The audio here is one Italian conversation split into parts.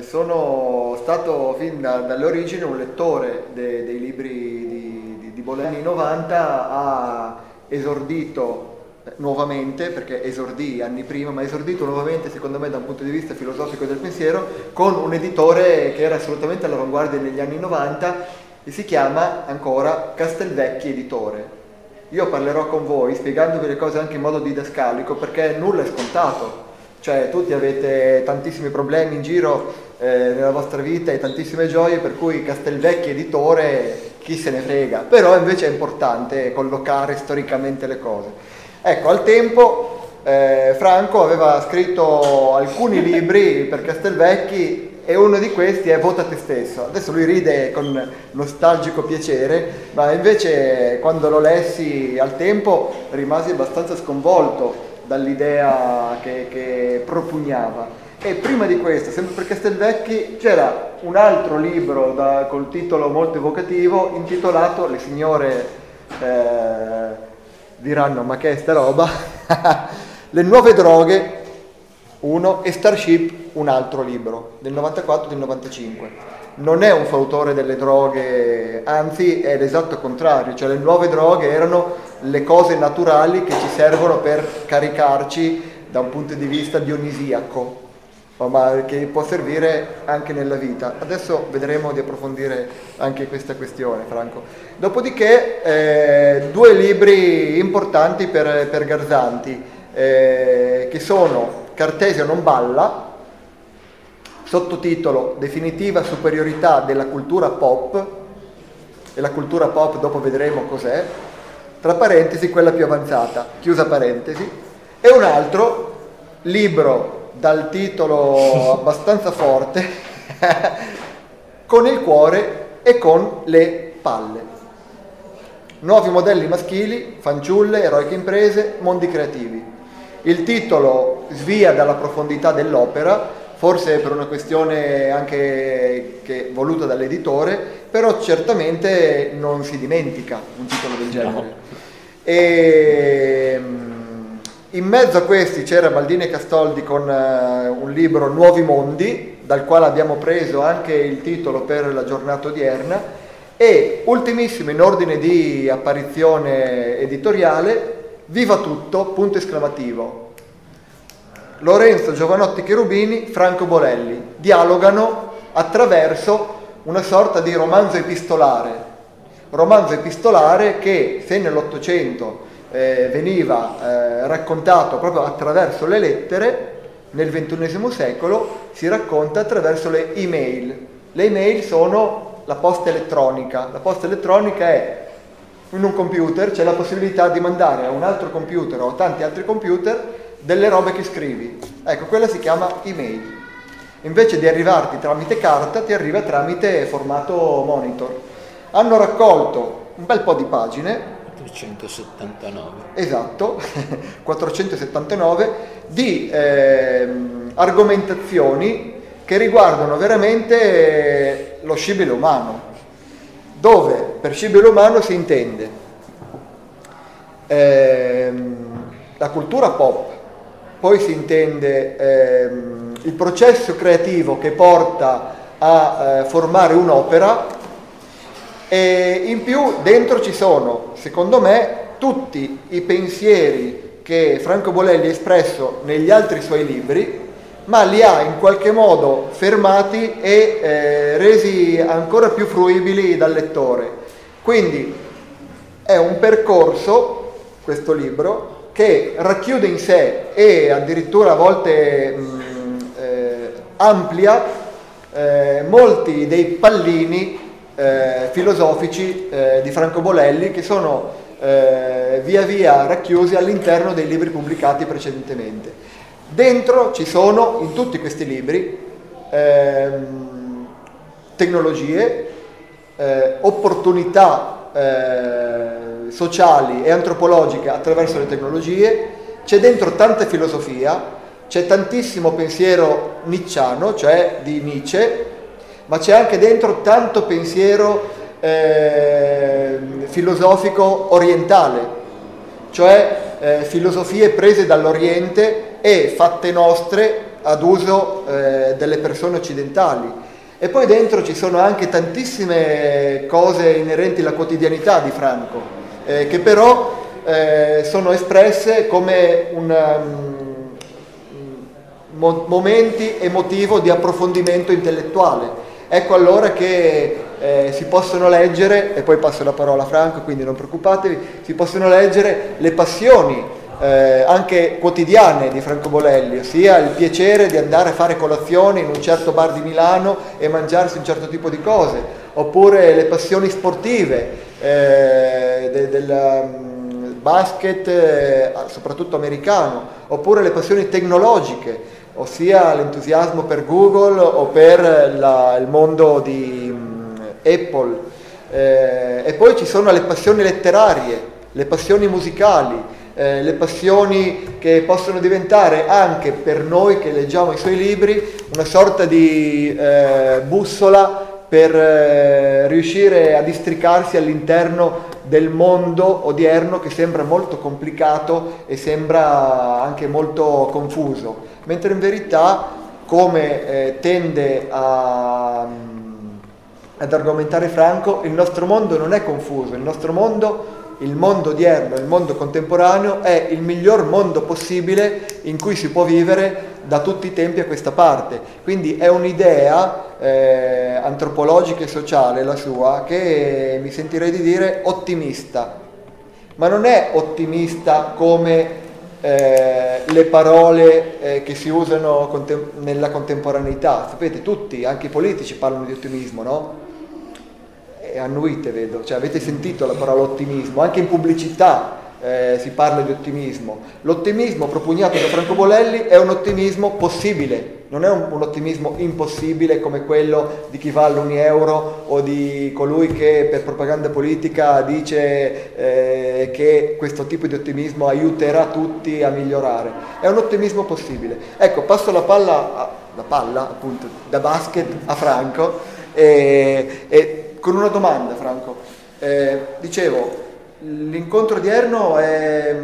sono stato fin dalle origini un lettore dei libri di Bolelli. Negli anni 90 ha esordito nuovamente, perché esordì anni prima, ma esordito nuovamente secondo me da un punto di vista filosofico del pensiero con un editore che era assolutamente all'avanguardia negli anni 90 e si chiama ancora Castelvecchi Editore. Io parlerò con voi spiegandovi le cose anche in modo didascalico, perché nulla è scontato. Cioè tutti avete tantissimi problemi in giro nella vostra vita e tantissime gioie, per cui Castelvecchi Editore chi se ne frega, però invece è importante collocare storicamente le cose. Ecco, al tempo Franco aveva scritto alcuni libri per Castelvecchi e uno di questi è Vota te stesso. Adesso lui ride con nostalgico piacere, ma invece quando lo lessi al tempo rimasi abbastanza sconvolto dall'idea che propugnava. E prima di questo, sempre per Castelvecchi, c'era un altro libro col titolo molto evocativo intitolato, le signore diranno ma che è sta roba, Le nuove droghe, uno, e Starship, un altro libro, del 94 e del 95. Non è un fautore delle droghe, anzi è l'esatto contrario, cioè le nuove droghe erano le cose naturali che ci servono per caricarci da un punto di vista dionisiaco, ma che può servire anche nella vita. Adesso vedremo di approfondire anche questa questione, Franco. Dopodiché due libri importanti per Garzanti, che sono Cartesio non balla, sottotitolo Definitiva superiorità della cultura pop, e la cultura pop dopo vedremo cos'è, tra parentesi quella più avanzata, chiusa parentesi, e un altro libro dal titolo abbastanza forte, Con il cuore e con le palle. Nuovi modelli maschili, fanciulle, eroiche imprese, mondi creativi. Il titolo svia dalla profondità dell'opera, forse per una questione anche voluta dall'editore, però certamente non si dimentica un titolo del genere. No. E in mezzo a questi c'era Baldini e Castoldi con un libro Nuovi Mondi, dal quale abbiamo preso anche il titolo per la giornata odierna, e ultimissimo in ordine di apparizione editoriale, Viva tutto, punto esclamativo. Lorenzo Giovanotti Cherubini, Franco Bolelli dialogano attraverso una sorta di romanzo epistolare che, se nell'Ottocento veniva raccontato proprio attraverso le lettere, nel XXI secolo si racconta attraverso le email. Le email sono la posta elettronica. La posta elettronica è in un computer, c'è la possibilità di mandare a un altro computer o a tanti altri computer delle robe che scrivi. Ecco, quella si chiama email. Invece di arrivarti tramite carta, ti arriva tramite formato monitor. Hanno raccolto un bel po' di pagine, 479. Esatto, 479 di argomentazioni che riguardano veramente lo scibile umano, dove per scibile umano si intende la cultura pop, poi si intende il processo creativo che porta a formare un'opera, e in più dentro ci sono, secondo me, tutti i pensieri che Franco Bolelli ha espresso negli altri suoi libri, ma li ha in qualche modo fermati e resi ancora più fruibili dal lettore. Quindi è un percorso, questo libro, che racchiude in sé e addirittura a volte amplia molti dei pallini filosofici di Franco Bolelli, che sono via via racchiusi all'interno dei libri pubblicati precedentemente. Dentro ci sono, in tutti questi libri, tecnologie, opportunità sociali e antropologiche attraverso le tecnologie, c'è dentro tanta filosofia, c'è tantissimo pensiero nietzschiano, cioè di Nietzsche, ma c'è anche dentro tanto pensiero filosofico orientale, cioè filosofie prese dall'Oriente e fatte nostre ad uso delle persone occidentali. E poi dentro ci sono anche tantissime cose inerenti alla quotidianità di Franco, che però sono espresse come momenti e motivo di approfondimento intellettuale. Ecco allora che si possono leggere, e poi passo la parola a Franco, quindi non preoccupatevi, si possono leggere le passioni anche quotidiane di Franco Bolelli, ossia il piacere di andare a fare colazione in un certo bar di Milano e mangiarsi un certo tipo di cose, oppure le passioni sportive del basket, soprattutto americano, oppure le passioni tecnologiche, ossia l'entusiasmo per Google o per il mondo di Apple. E poi ci sono le passioni letterarie, le passioni musicali, le passioni che possono diventare anche per noi che leggiamo i suoi libri una sorta di bussola per riuscire a districarsi all'interno del mondo odierno, che sembra molto complicato e sembra anche molto confuso, mentre in verità, come tende ad argomentare Franco, il nostro mondo non è confuso, il nostro mondo, il mondo odierno, il mondo contemporaneo, è il miglior mondo possibile in cui si può vivere da tutti i tempi a questa parte. Quindi è un'idea antropologica e sociale, la sua, che mi sentirei di dire ottimista, ma non è ottimista come le parole che si usano nella contemporaneità. Sapete, tutti, anche i politici, parlano di ottimismo, no? Annuite, vedo, cioè avete sentito la parola ottimismo, anche in pubblicità si parla di ottimismo. L'ottimismo propugnato da Franco Bolelli è un ottimismo possibile, non è un ottimismo impossibile come quello di chi va all'1 € o di colui che per propaganda politica dice che questo tipo di ottimismo aiuterà tutti a migliorare. È un ottimismo possibile. Ecco, passo la palla appunto da basket a Franco con una domanda, Franco. Dicevo, l'incontro odierno è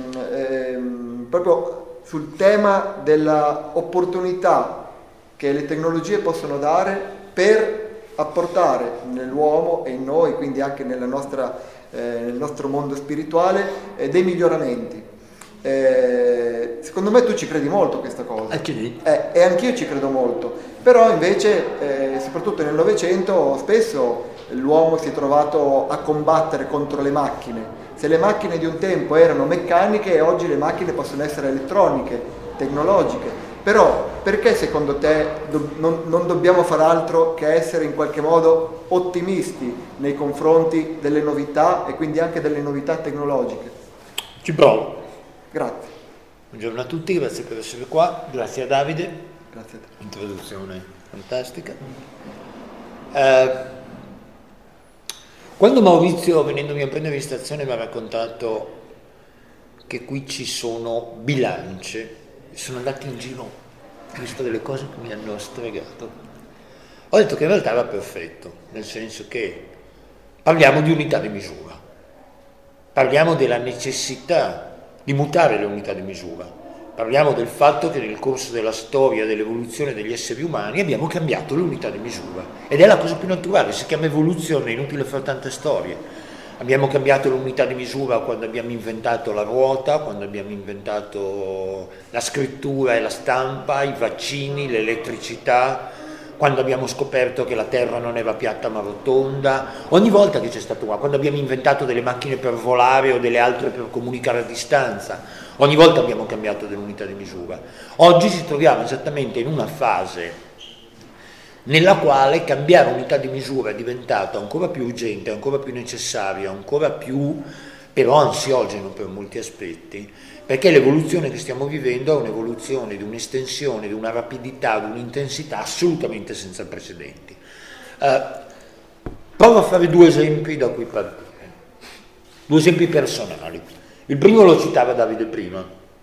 proprio sul tema della opportunità che le tecnologie possono dare per apportare nell'uomo e in noi, quindi anche nel nostro mondo spirituale, dei miglioramenti. Secondo me tu ci credi molto a questa cosa. E anch'io ci credo molto, però invece soprattutto nel Novecento spesso l'uomo si è trovato a combattere contro le macchine. Se le macchine di un tempo erano meccaniche, oggi le macchine possono essere elettroniche, tecnologiche. Però perché secondo te non dobbiamo far altro che essere in qualche modo ottimisti nei confronti delle novità e quindi anche delle novità tecnologiche? Ci provo. Grazie. Buongiorno a tutti, grazie per essere qua, grazie a Davide. Grazie a te. Introduzione fantastica. Quando Maurizio, venendomi a prendere in stazione, mi ha raccontato che qui ci sono bilance, sono andati in giro, ho visto delle cose che mi hanno stregato. Ho detto che in realtà era perfetto, nel senso che parliamo di unità di misura, parliamo della necessità di mutare le unità di misura. Parliamo del fatto che nel corso della storia dell'evoluzione degli esseri umani abbiamo cambiato l'unità di misura ed è la cosa più naturale, si chiama evoluzione, è inutile fare tante storie. Abbiamo cambiato l'unità di misura quando abbiamo inventato la ruota, quando abbiamo inventato la scrittura e la stampa, i vaccini, l'elettricità, quando abbiamo scoperto che la Terra non era piatta ma rotonda, ogni volta che c'è stato quando abbiamo inventato delle macchine per volare o delle altre per comunicare a distanza, ogni volta abbiamo cambiato dell'unità di misura. Oggi ci troviamo esattamente in una fase nella quale cambiare unità di misura è diventato ancora più urgente, ancora più necessario, ancora più però ansiogeno per molti aspetti, perché l'evoluzione che stiamo vivendo è un'evoluzione di un'estensione, di una rapidità, di un'intensità assolutamente senza precedenti. Provo a fare due esempi da cui partire, due esempi personali. Il primo lo citava Davide prima.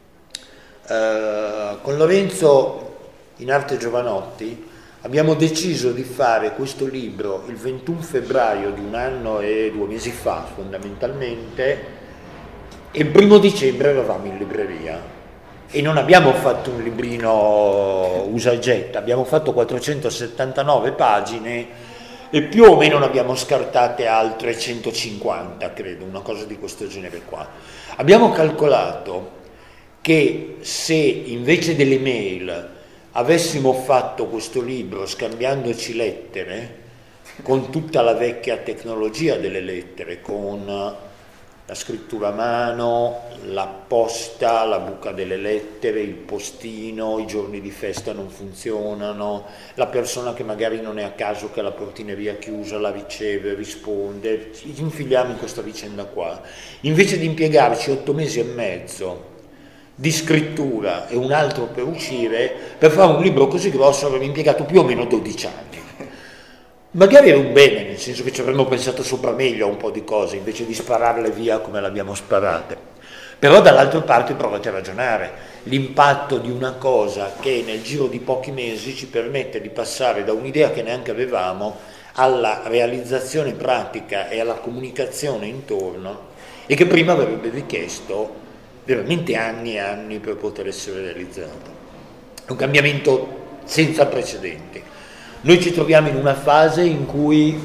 Con Lorenzo in Arte Giovanotti abbiamo deciso di fare questo libro il 21 febbraio di 1 anno e 2 mesi fa, fondamentalmente, e il 1 dicembre eravamo in libreria. e non abbiamo fatto un librino usa e getta, abbiamo fatto 479 pagine e più o meno ne abbiamo scartate altre 150, credo, una cosa di questo genere qua. Abbiamo calcolato che se invece delle mail avessimo fatto questo libro scambiandoci lettere, con tutta la vecchia tecnologia delle lettere, con la scrittura a mano, la posta, la buca delle lettere, il postino, i giorni di festa non funzionano, la persona che magari non è a caso che ha la portineria chiusa la riceve, risponde, ci infiliamo in questa vicenda qua. Invece di impiegarci 8 mesi e mezzo di scrittura e un altro per uscire, per fare un libro così grosso avremmo impiegato più o meno 12 anni. Magari era un bene, nel senso che ci avremmo pensato sopra meglio a un po' di cose, invece di spararle via come le abbiamo sparate. Però dall'altra parte provate a ragionare. L'impatto di una cosa che nel giro di pochi mesi ci permette di passare da un'idea che neanche avevamo alla realizzazione pratica e alla comunicazione intorno, e che prima avrebbe richiesto veramente anni e anni per poter essere realizzato. È un cambiamento senza precedenti. Noi ci troviamo in una fase in cui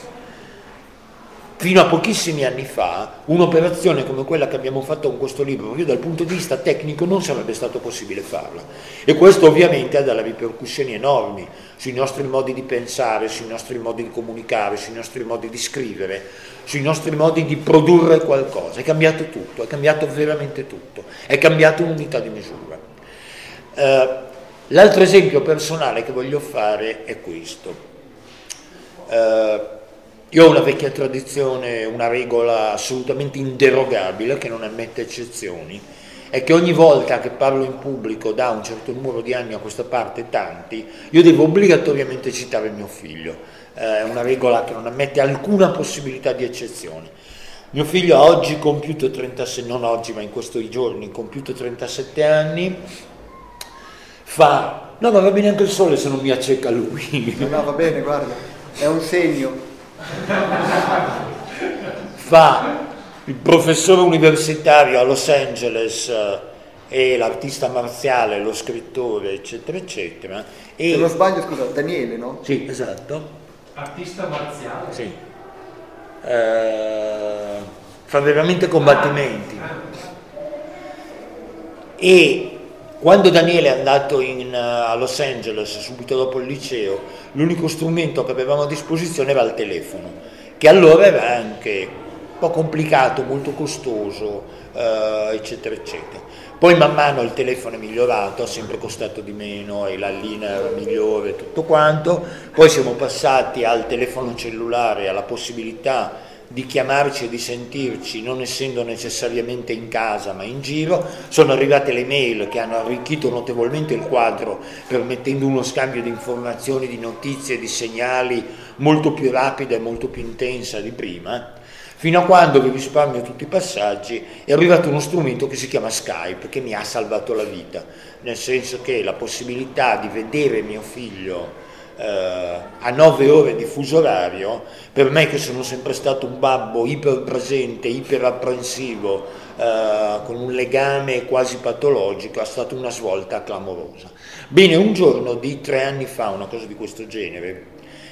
fino a pochissimi anni fa un'operazione come quella che abbiamo fatto con questo libro, proprio dal punto di vista tecnico, non sarebbe stato possibile farla, e questo ovviamente ha delle ripercussioni enormi sui nostri modi di pensare, sui nostri modi di comunicare, sui nostri modi di scrivere, sui nostri modi di produrre qualcosa. È cambiato tutto, è cambiato veramente tutto, è cambiata un'unità di misura. L'altro esempio personale che voglio fare è questo. Io ho una vecchia tradizione, una regola assolutamente inderogabile che non ammette eccezioni, è che ogni volta che parlo in pubblico da un certo numero di anni a questa parte, tanti, io devo obbligatoriamente citare mio figlio. È una regola che non ammette alcuna possibilità di eccezione. Mio figlio ha oggi compiuto 37, non oggi ma in questi giorni, compiuto 37 anni, fa, no ma va bene anche il sole se non mi acceca lui. No, va bene, guarda, è un segno. Fa il professore universitario a Los Angeles e l'artista marziale, lo scrittore, eccetera, eccetera. E... se non sbaglio, scusa, Daniele, no? Sì, esatto. Artista marziale? Sì. Fa veramente combattimenti. E quando Daniele è andato a Los Angeles, subito dopo il liceo, l'unico strumento che avevamo a disposizione era il telefono, che allora era anche un po' complicato, molto costoso, eccetera, eccetera. Poi man mano il telefono è migliorato, ha sempre costato di meno e la linea era migliore, tutto quanto. Poi siamo passati al telefono cellulare, alla possibilità di chiamarci e di sentirci non essendo necessariamente in casa ma in giro. Sono arrivate le mail che hanno arricchito notevolmente il quadro, permettendo uno scambio di informazioni, di notizie, di segnali molto più rapida e molto più intensa di prima, fino a quando, vi risparmio tutti i passaggi, è arrivato uno strumento che si chiama Skype, che mi ha salvato la vita, nel senso che la possibilità di vedere mio figlio a 9 ore di fuso orario, per me che sono sempre stato un babbo iperpresente, iperapprensivo, con un legame quasi patologico, è stata una svolta clamorosa. Bene, un giorno di 3 anni fa, una cosa di questo genere,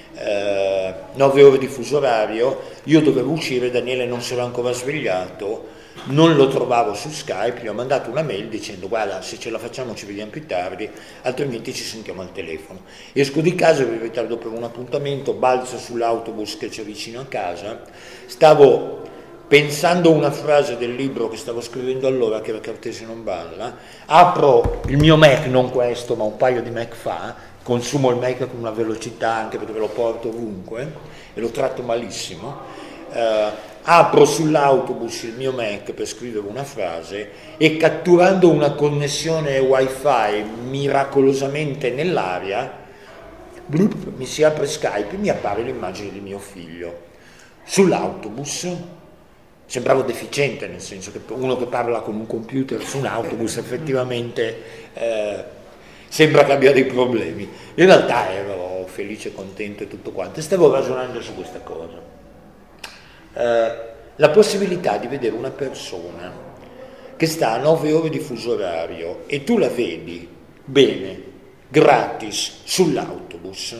9 ore di fuso orario, io dovevo uscire, Daniele non si era ancora svegliato, non lo trovavo su Skype, gli ho mandato una mail dicendo guarda, se ce la facciamo ci vediamo più tardi, altrimenti ci sentiamo al telefono. Esco di casa, ero in ritardo per un appuntamento, balzo sull'autobus che c'è vicino a casa, stavo pensando una frase del libro che stavo scrivendo allora, che era Cartesio non balla, apro il mio Mac, non questo ma un paio di Mac fa, consumo il Mac con una velocità anche perché lo porto ovunque e lo tratto malissimo, apro sull'autobus il mio Mac per scrivere una frase e catturando una connessione wifi miracolosamente nell'aria, blup, mi si apre Skype e mi appare l'immagine di mio figlio sull'autobus. Sembravo deficiente, nel senso che uno che parla con un computer su un autobus effettivamente sembra che abbia dei problemi. In realtà ero felice, contento e tutto quanto, e stavo ragionando su questa cosa. La possibilità di vedere una persona che sta a 9 ore di fuso orario e tu la vedi bene, gratis, sull'autobus.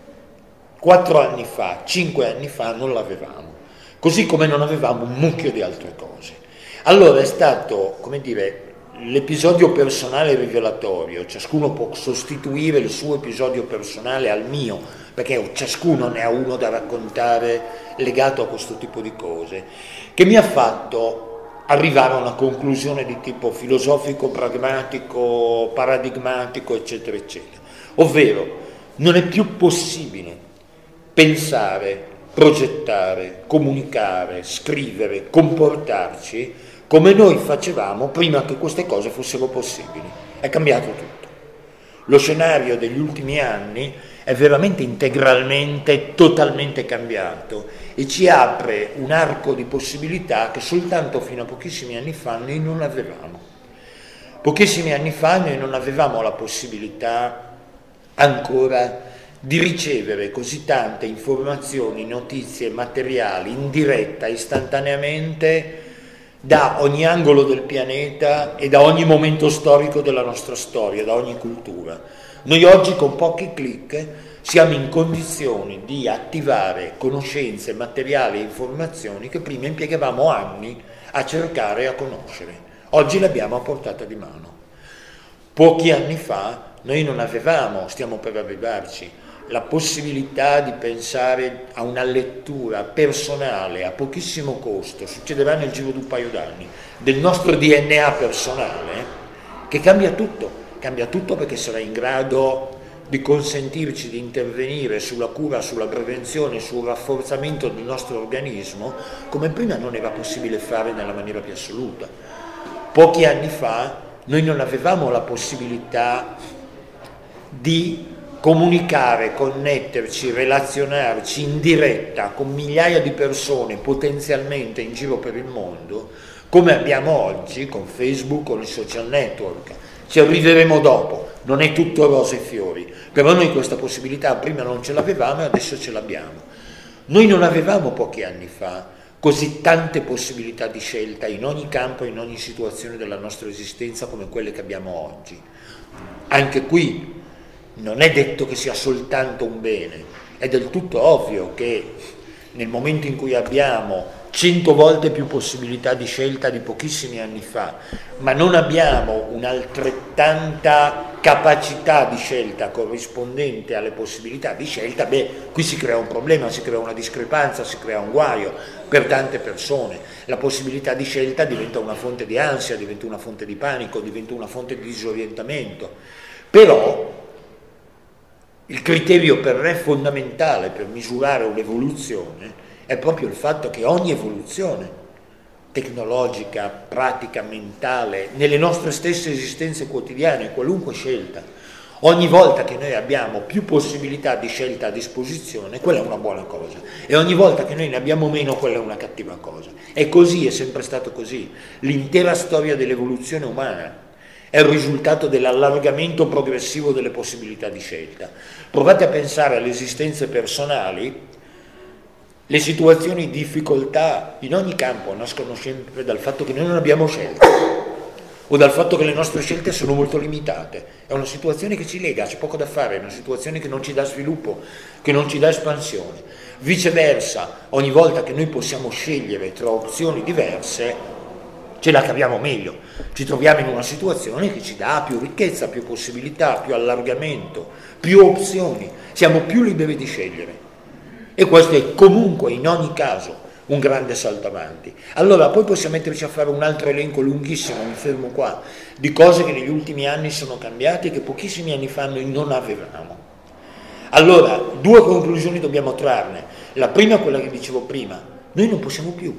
4 anni fa, 5 anni fa non l'avevamo, così come non avevamo un mucchio di altre cose. Allora è stato, come dire, l'episodio personale rivelatorio, ciascuno può sostituire il suo episodio personale al mio, perché ciascuno ne ha uno da raccontare legato a questo tipo di cose, che mi ha fatto arrivare a una conclusione di tipo filosofico, pragmatico, paradigmatico, eccetera, eccetera. Ovvero, non è più possibile pensare, progettare, comunicare, scrivere, comportarci come noi facevamo prima che queste cose fossero possibili. È cambiato tutto. Lo scenario degli ultimi anni è veramente integralmente, totalmente cambiato e ci apre un arco di possibilità che soltanto fino a pochissimi anni fa noi non avevamo. Pochissimi anni fa noi non avevamo la possibilità ancora di ricevere così tante informazioni, notizie, materiali in diretta, istantaneamente, da ogni angolo del pianeta e da ogni momento storico della nostra storia, da ogni cultura. Noi oggi con pochi clic siamo in condizioni di attivare conoscenze, materiali e informazioni che prima impiegavamo anni a cercare e a conoscere. Oggi le abbiamo a portata di mano. Pochi anni fa noi non avevamo, stiamo per arrivarci, la possibilità di pensare a una lettura personale a pochissimo costo, succederà nel giro di un paio d'anni, del nostro DNA personale, che cambia tutto perché sarà in grado di consentirci di intervenire sulla cura, sulla prevenzione, sul rafforzamento del nostro organismo, come prima non era possibile fare nella maniera più assoluta. Pochi anni fa noi non avevamo la possibilità di comunicare, connetterci, relazionarci in diretta con migliaia di persone potenzialmente in giro per il mondo, come abbiamo oggi con Facebook, con i social network. Ci arriveremo dopo, non è tutto rose e fiori, però noi questa possibilità prima non ce l'avevamo e adesso ce l'abbiamo. Noi non avevamo pochi anni fa così tante possibilità di scelta in ogni campo, in ogni situazione della nostra esistenza come quelle che abbiamo oggi. Anche qui non è detto che sia soltanto un bene, è del tutto ovvio che nel momento in cui abbiamo 100 volte più possibilità di scelta di pochissimi anni fa, ma non abbiamo un'altrettanta capacità di scelta corrispondente alle possibilità di scelta, qui si crea un problema, si crea una discrepanza, si crea un guaio per tante persone. La possibilità di scelta diventa una fonte di ansia, diventa una fonte di panico, diventa una fonte di disorientamento. Però il criterio per me fondamentale per misurare un'evoluzione è proprio il fatto che ogni evoluzione tecnologica, pratica, mentale, nelle nostre stesse esistenze quotidiane, qualunque scelta, ogni volta che noi abbiamo più possibilità di scelta a disposizione, quella è una buona cosa, e ogni volta che noi ne abbiamo meno, quella è una cattiva cosa. E così, è sempre stato così. L'intera storia dell'evoluzione umana è il risultato dell'allargamento progressivo delle possibilità di scelta. Provate a pensare alle esistenze personali. Le situazioni di difficoltà in ogni campo nascono sempre dal fatto che noi non abbiamo scelta o dal fatto che le nostre scelte sono molto limitate. È una situazione che ci lega, c'è poco da fare, è una situazione che non ci dà sviluppo, che non ci dà espansione. Viceversa, ogni volta che noi possiamo scegliere tra opzioni diverse, ce la capiamo meglio, ci troviamo in una situazione che ci dà più ricchezza, più possibilità, più allargamento, più opzioni, siamo più liberi di scegliere. E questo è comunque, in ogni caso, un grande salto avanti. Allora, poi possiamo metterci a fare un altro elenco lunghissimo, mi fermo qua, di cose che negli ultimi anni sono cambiate e che pochissimi anni fa noi non avevamo. Allora, 2 conclusioni dobbiamo trarne. La prima è quella che dicevo prima: noi non possiamo più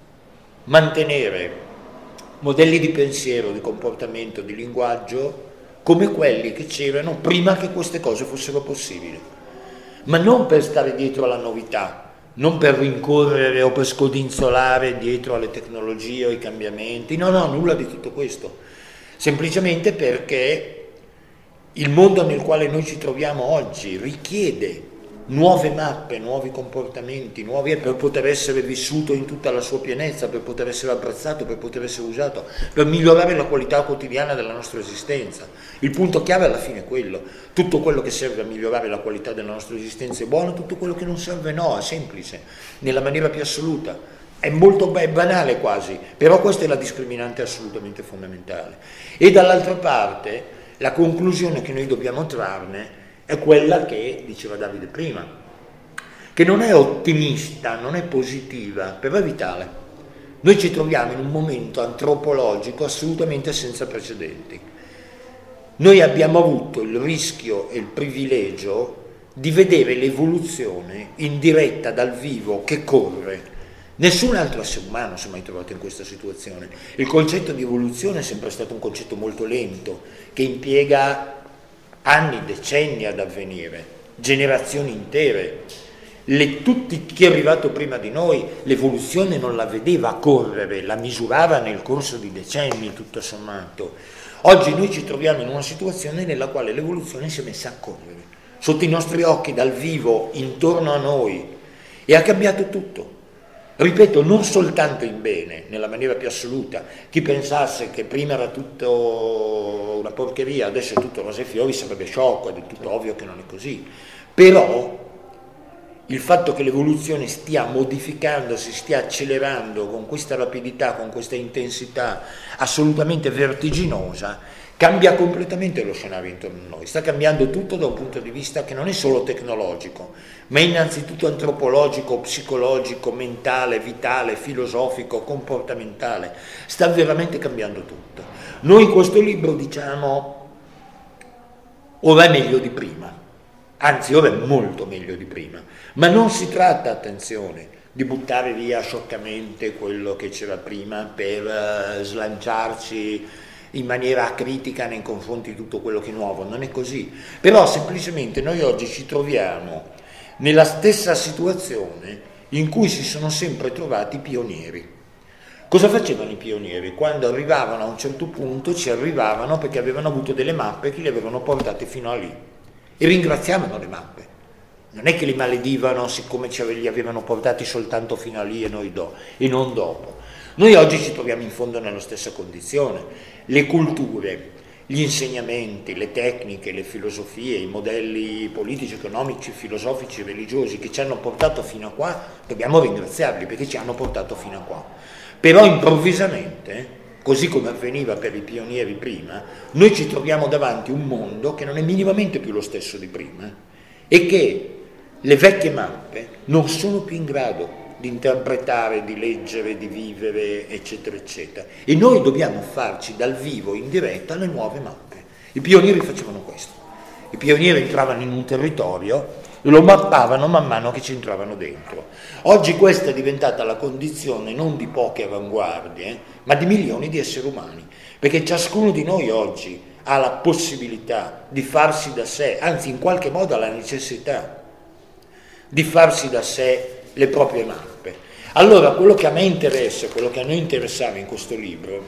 mantenere modelli di pensiero, di comportamento, di linguaggio come quelli che c'erano prima che queste cose fossero possibili. Ma non per stare dietro alla novità, non per rincorrere o per scodinzolare dietro alle tecnologie o ai cambiamenti, no, nulla di tutto questo, semplicemente perché il mondo nel quale noi ci troviamo oggi richiede nuove mappe, nuovi comportamenti, per poter essere vissuto in tutta la sua pienezza, per poter essere apprezzato, per poter essere usato, per migliorare la qualità quotidiana della nostra esistenza. Il punto chiave alla fine è quello: tutto quello che serve a migliorare la qualità della nostra esistenza è buono, tutto quello che non serve no, è semplice, nella maniera più assoluta. È molto banale quasi, però questa è la discriminante assolutamente fondamentale. E dall'altra parte la conclusione che noi dobbiamo trarne è quella che diceva Davide prima, che non è ottimista, non è positiva, però è vitale. Noi ci troviamo in un momento antropologico assolutamente senza precedenti. Noi abbiamo avuto il rischio e il privilegio di vedere l'evoluzione in diretta dal vivo che corre. Nessun altro essere umano si è mai trovato in questa situazione. Il concetto di evoluzione è sempre stato un concetto molto lento, che impiega anni, decenni ad avvenire, generazioni intere. Tutti chi è arrivato prima di noi l'evoluzione non la vedeva correre, la misurava nel corso di decenni, tutto sommato. Oggi noi ci troviamo in una situazione nella quale l'evoluzione si è messa a correre, sotto i nostri occhi, dal vivo, intorno a noi, e ha cambiato tutto. Ripeto, non soltanto in bene, nella maniera più assoluta. Chi pensasse che prima era tutto una porcheria, adesso è tutto rose e fiori, sarebbe sciocco, è del tutto ovvio che non è così. Però il fatto che l'evoluzione stia modificandosi, stia accelerando con questa rapidità, con questa intensità assolutamente vertiginosa, cambia completamente lo scenario intorno a noi. Sta cambiando tutto da un punto di vista che non è solo tecnologico, ma è innanzitutto antropologico, psicologico, mentale, vitale, filosofico, comportamentale. Sta veramente cambiando tutto. Noi in questo libro diciamo: ora è meglio di prima, anzi ora è molto meglio di prima, ma non si tratta, attenzione, di buttare via scioccamente quello che c'era prima per slanciarci in maniera acritica nei confronti di tutto quello che è nuovo. Non è così. Però semplicemente noi oggi ci troviamo nella stessa situazione in cui si sono sempre trovati i pionieri. Cosa facevano i pionieri? Quando arrivavano a un certo punto ci arrivavano perché avevano avuto delle mappe che li avevano portati fino a lì e ringraziavano le mappe. Non è che li maledivano siccome li avevano portati soltanto fino a lì e non dopo. Noi oggi ci troviamo in fondo nella stessa condizione. Le culture, gli insegnamenti, le tecniche, le filosofie, i modelli politici, economici, filosofici, religiosi che ci hanno portato fino a qua, dobbiamo ringraziarli perché ci hanno portato fino a qua. Però improvvisamente, così come avveniva per i pionieri prima, noi ci troviamo davanti un mondo che non è minimamente più lo stesso di prima e che le vecchie mappe non sono più in grado di interpretare, di leggere, di vivere, eccetera, eccetera. E noi dobbiamo farci dal vivo in diretta le nuove mappe. I pionieri facevano questo. I pionieri entravano in un territorio e lo mappavano man mano che ci entravano dentro. Oggi questa è diventata la condizione non di poche avanguardie, ma di milioni di esseri umani, perché ciascuno di noi oggi ha la possibilità di farsi da sé, anzi in qualche modo ha la necessità di farsi da sé le proprie mappe. Allora quello che a me interessa, quello che a noi interessava in questo libro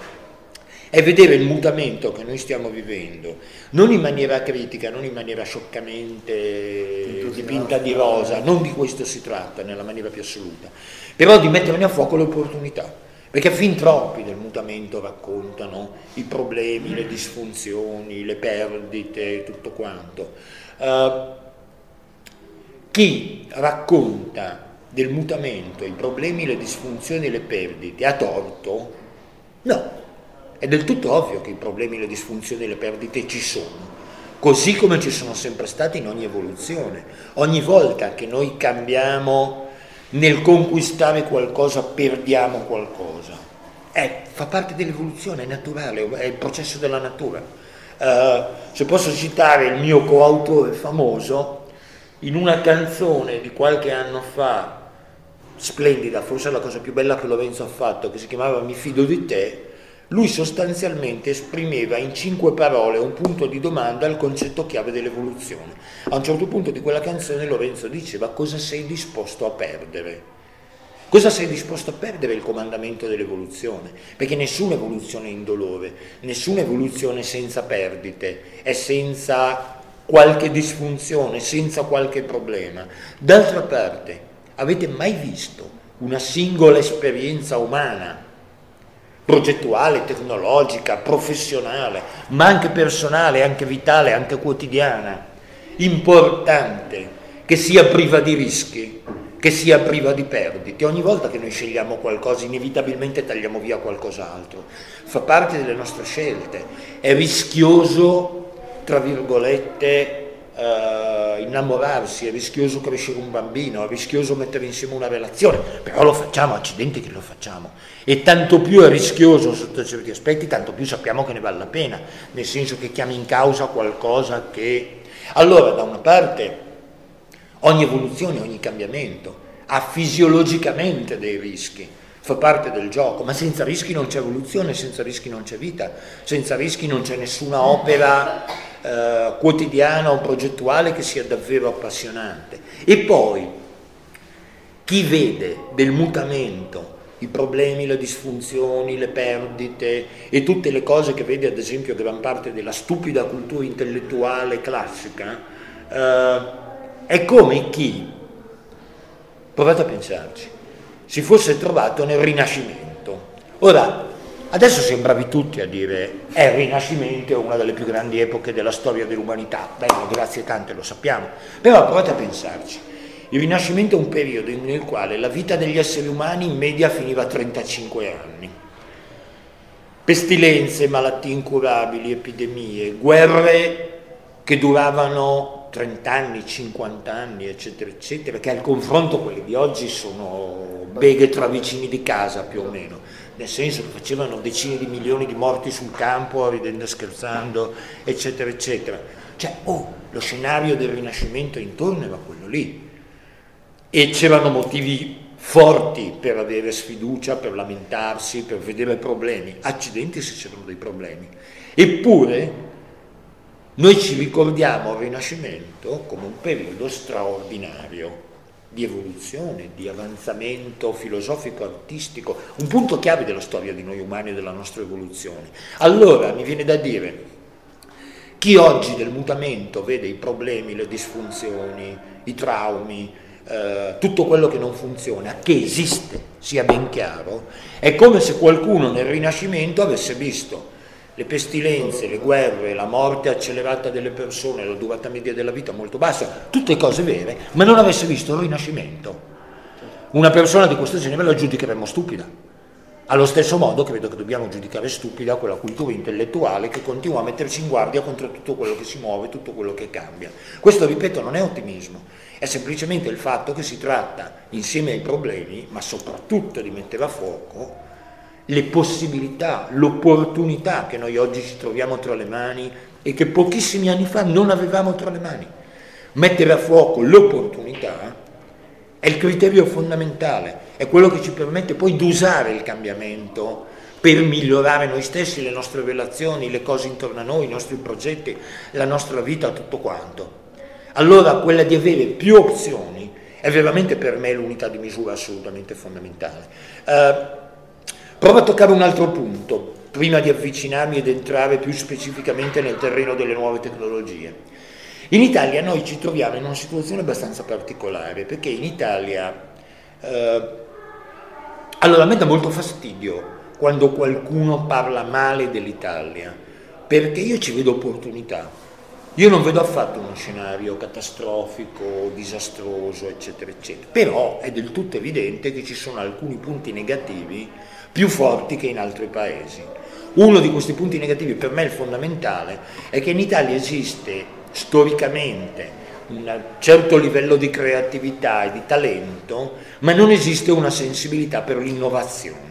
è vedere il mutamento che noi stiamo vivendo, non in maniera critica, non in maniera scioccamente dipinta di rosa, non di questo si tratta nella maniera più assoluta, però di metterne a fuoco le opportunità, perché fin troppi del mutamento raccontano i problemi, le disfunzioni, le perdite, tutto quanto. Chi racconta del mutamento, i problemi, le disfunzioni e le perdite ha torto? No, è del tutto ovvio che i problemi, le disfunzioni e le perdite ci sono, così come ci sono sempre stati in ogni evoluzione. Ogni volta che noi cambiamo nel conquistare qualcosa, perdiamo qualcosa. Fa parte dell'evoluzione, è naturale, è il processo della natura. Se posso citare il mio coautore famoso, in una canzone di qualche anno fa, splendida, forse la cosa più bella che Lorenzo ha fatto, che si chiamava Mi fido di te, lui sostanzialmente esprimeva in 5 parole un punto di domanda al concetto chiave dell'evoluzione. A un certo punto di quella canzone Lorenzo diceva: cosa sei disposto a perdere? Cosa sei disposto a perdere? Il comandamento dell'evoluzione, perché nessuna evoluzione è indolore, nessuna evoluzione è senza perdite, è senza qualche disfunzione, senza qualche problema. D'altra parte, avete mai visto una singola esperienza umana, progettuale, tecnologica, professionale, ma anche personale, anche vitale, anche quotidiana, importante, che sia priva di rischi, che sia priva di perdite? Ogni volta che noi scegliamo qualcosa, inevitabilmente tagliamo via qualcos'altro. Fa parte delle nostre scelte. È rischioso, tra virgolette, innamorarsi, è rischioso crescere un bambino, è rischioso mettere insieme una relazione, però lo facciamo, accidenti che lo facciamo. E tanto più è rischioso sotto certi aspetti, tanto più sappiamo che ne vale la pena, nel senso che chiami in causa qualcosa che... Allora, da una parte, ogni evoluzione, ogni cambiamento ha fisiologicamente dei rischi, fa parte del gioco, ma senza rischi non c'è evoluzione, senza rischi non c'è vita, senza rischi non c'è nessuna opera quotidiana o progettuale che sia davvero appassionante. E poi chi vede del mutamento i problemi, le disfunzioni, le perdite e tutte le cose che vede ad esempio gran parte della stupida cultura intellettuale classica, è come chi, provate a pensarci, si fosse trovato nel Rinascimento. Ora, adesso siamo bravi tutti a dire il Rinascimento è una delle più grandi epoche della storia dell'umanità. Bello, grazie tante, lo sappiamo. Però provate a pensarci. Il Rinascimento è un periodo nel quale la vita degli esseri umani in media finiva a 35 anni. Pestilenze, malattie incurabili, epidemie, guerre che duravano 30 anni, 50 anni, eccetera, eccetera, che al confronto quelli di oggi sono beghe tra vicini di casa più o meno, nel senso che facevano decine di milioni di morti sul campo, ridendo e scherzando, eccetera, eccetera. Cioè, lo scenario del Rinascimento intorno era quello lì. E c'erano motivi forti per avere sfiducia, per lamentarsi, per vedere problemi. Accidenti se c'erano dei problemi. Eppure noi ci ricordiamo il Rinascimento come un periodo straordinario di evoluzione, di avanzamento filosofico, artistico, un punto chiave della storia di noi umani e della nostra evoluzione. Allora mi viene da dire, chi oggi del mutamento vede i problemi, le disfunzioni, i traumi, tutto quello che non funziona, che esiste, sia ben chiaro, è come se qualcuno nel Rinascimento avesse visto le pestilenze, le guerre, la morte accelerata delle persone, la durata media della vita molto bassa, tutte cose vere, ma non avesse visto il Rinascimento. Una persona di questo genere la giudicheremmo stupida. Allo stesso modo credo che dobbiamo giudicare stupida quella cultura intellettuale che continua a metterci in guardia contro tutto quello che si muove, tutto quello che cambia. Questo, ripeto, non è ottimismo, è semplicemente il fatto che si tratta, insieme ai problemi, ma soprattutto di mettere a fuoco le possibilità, l'opportunità che noi oggi ci troviamo tra le mani e che pochissimi anni fa non avevamo tra le mani. Mettere a fuoco l'opportunità è il criterio fondamentale, è quello che ci permette poi di usare il cambiamento per migliorare noi stessi, le nostre relazioni, le cose intorno a noi, i nostri progetti, la nostra vita, tutto quanto. Allora quella di avere più opzioni è veramente per me l'unità di misura assolutamente fondamentale. Provo a toccare un altro punto, prima di avvicinarmi ed entrare più specificamente nel terreno delle nuove tecnologie. In Italia noi ci troviamo in una situazione abbastanza particolare, perché in Italia, allora a me dà molto fastidio quando qualcuno parla male dell'Italia, perché io ci vedo opportunità. Io non vedo affatto uno scenario catastrofico, disastroso, eccetera, eccetera. Però è del tutto evidente che ci sono alcuni punti negativi più forti che in altri paesi. Uno di questi punti negativi, per me il fondamentale, è che in Italia esiste storicamente un certo livello di creatività e di talento, ma non esiste una sensibilità per l'innovazione.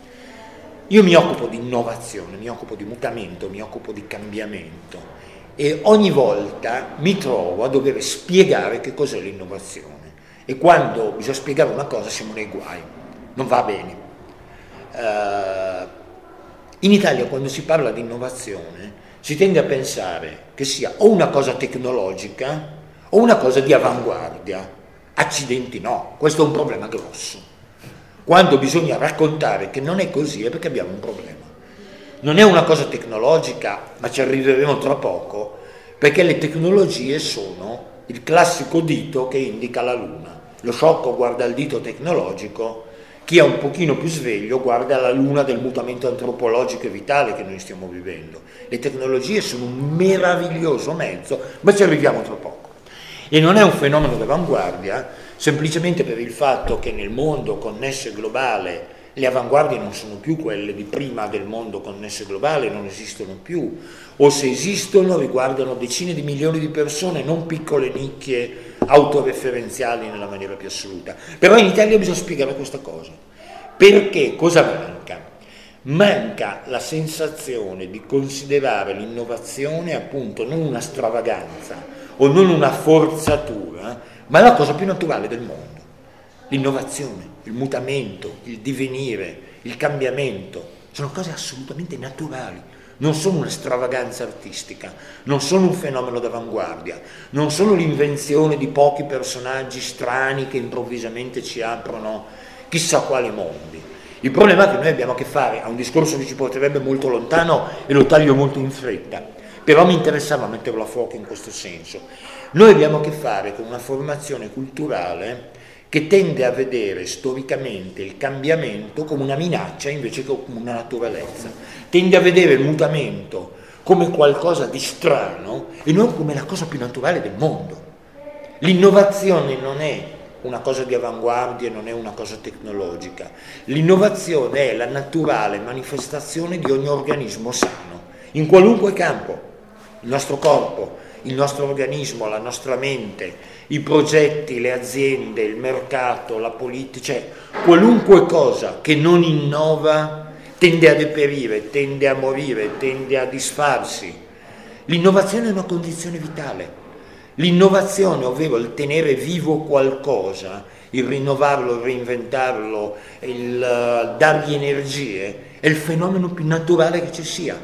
Io mi occupo di innovazione, mi occupo di mutamento, mi occupo di cambiamento e ogni volta mi trovo a dover spiegare che cos'è l'innovazione. E quando bisogna spiegare una cosa siamo nei guai, non va bene. In Italia quando si parla di innovazione si tende a pensare che sia o una cosa tecnologica o una cosa di avanguardia. Accidenti no, questo è un problema grosso. Quando bisogna raccontare che non è così è perché abbiamo un problema. Non è una cosa tecnologica, ma ci arriveremo tra poco, perché le tecnologie sono il classico dito che indica la luna. Lo sciocco guarda il dito tecnologico, chi è un pochino più sveglio guarda la luna del mutamento antropologico e vitale che noi stiamo vivendo. Le tecnologie sono un meraviglioso mezzo, ma ci arriviamo tra poco. E non è un fenomeno d'avanguardia, semplicemente per il fatto che nel mondo connesso e globale le avanguardie non sono più quelle di prima del mondo connesso e globale, non esistono più, o se esistono riguardano decine di milioni di persone, non piccole nicchie autoreferenziali nella maniera più assoluta. Però in Italia bisogna spiegare questa cosa. Perché cosa manca? Manca la sensazione di considerare l'innovazione appunto non una stravaganza o non una forzatura, ma la cosa più naturale del mondo. L'innovazione, il mutamento, il divenire, il cambiamento, sono cose assolutamente naturali, non sono una stravaganza artistica, non sono un fenomeno d'avanguardia, non sono l'invenzione di pochi personaggi strani che improvvisamente ci aprono chissà quali mondi. Il problema è che noi abbiamo a che fare a un discorso che ci porterebbe molto lontano e lo taglio molto in fretta, però mi interessava metterlo a fuoco in questo senso. Noi abbiamo a che fare con una formazione culturale che tende a vedere storicamente il cambiamento come una minaccia invece che come una naturalezza, tende a vedere il mutamento come qualcosa di strano e non come la cosa più naturale del mondo. L'innovazione non è una cosa di avanguardia, non è una cosa tecnologica, l'innovazione è la naturale manifestazione di ogni organismo sano, in qualunque campo, il nostro corpo, il nostro organismo, la nostra mente, i progetti, le aziende, il mercato, la politica, cioè qualunque cosa che non innova tende a deperire, tende a morire, tende a disfarsi. L'innovazione è una condizione vitale. L'innovazione, ovvero il tenere vivo qualcosa, il rinnovarlo, il reinventarlo, il dargli energie, è il fenomeno più naturale che ci sia.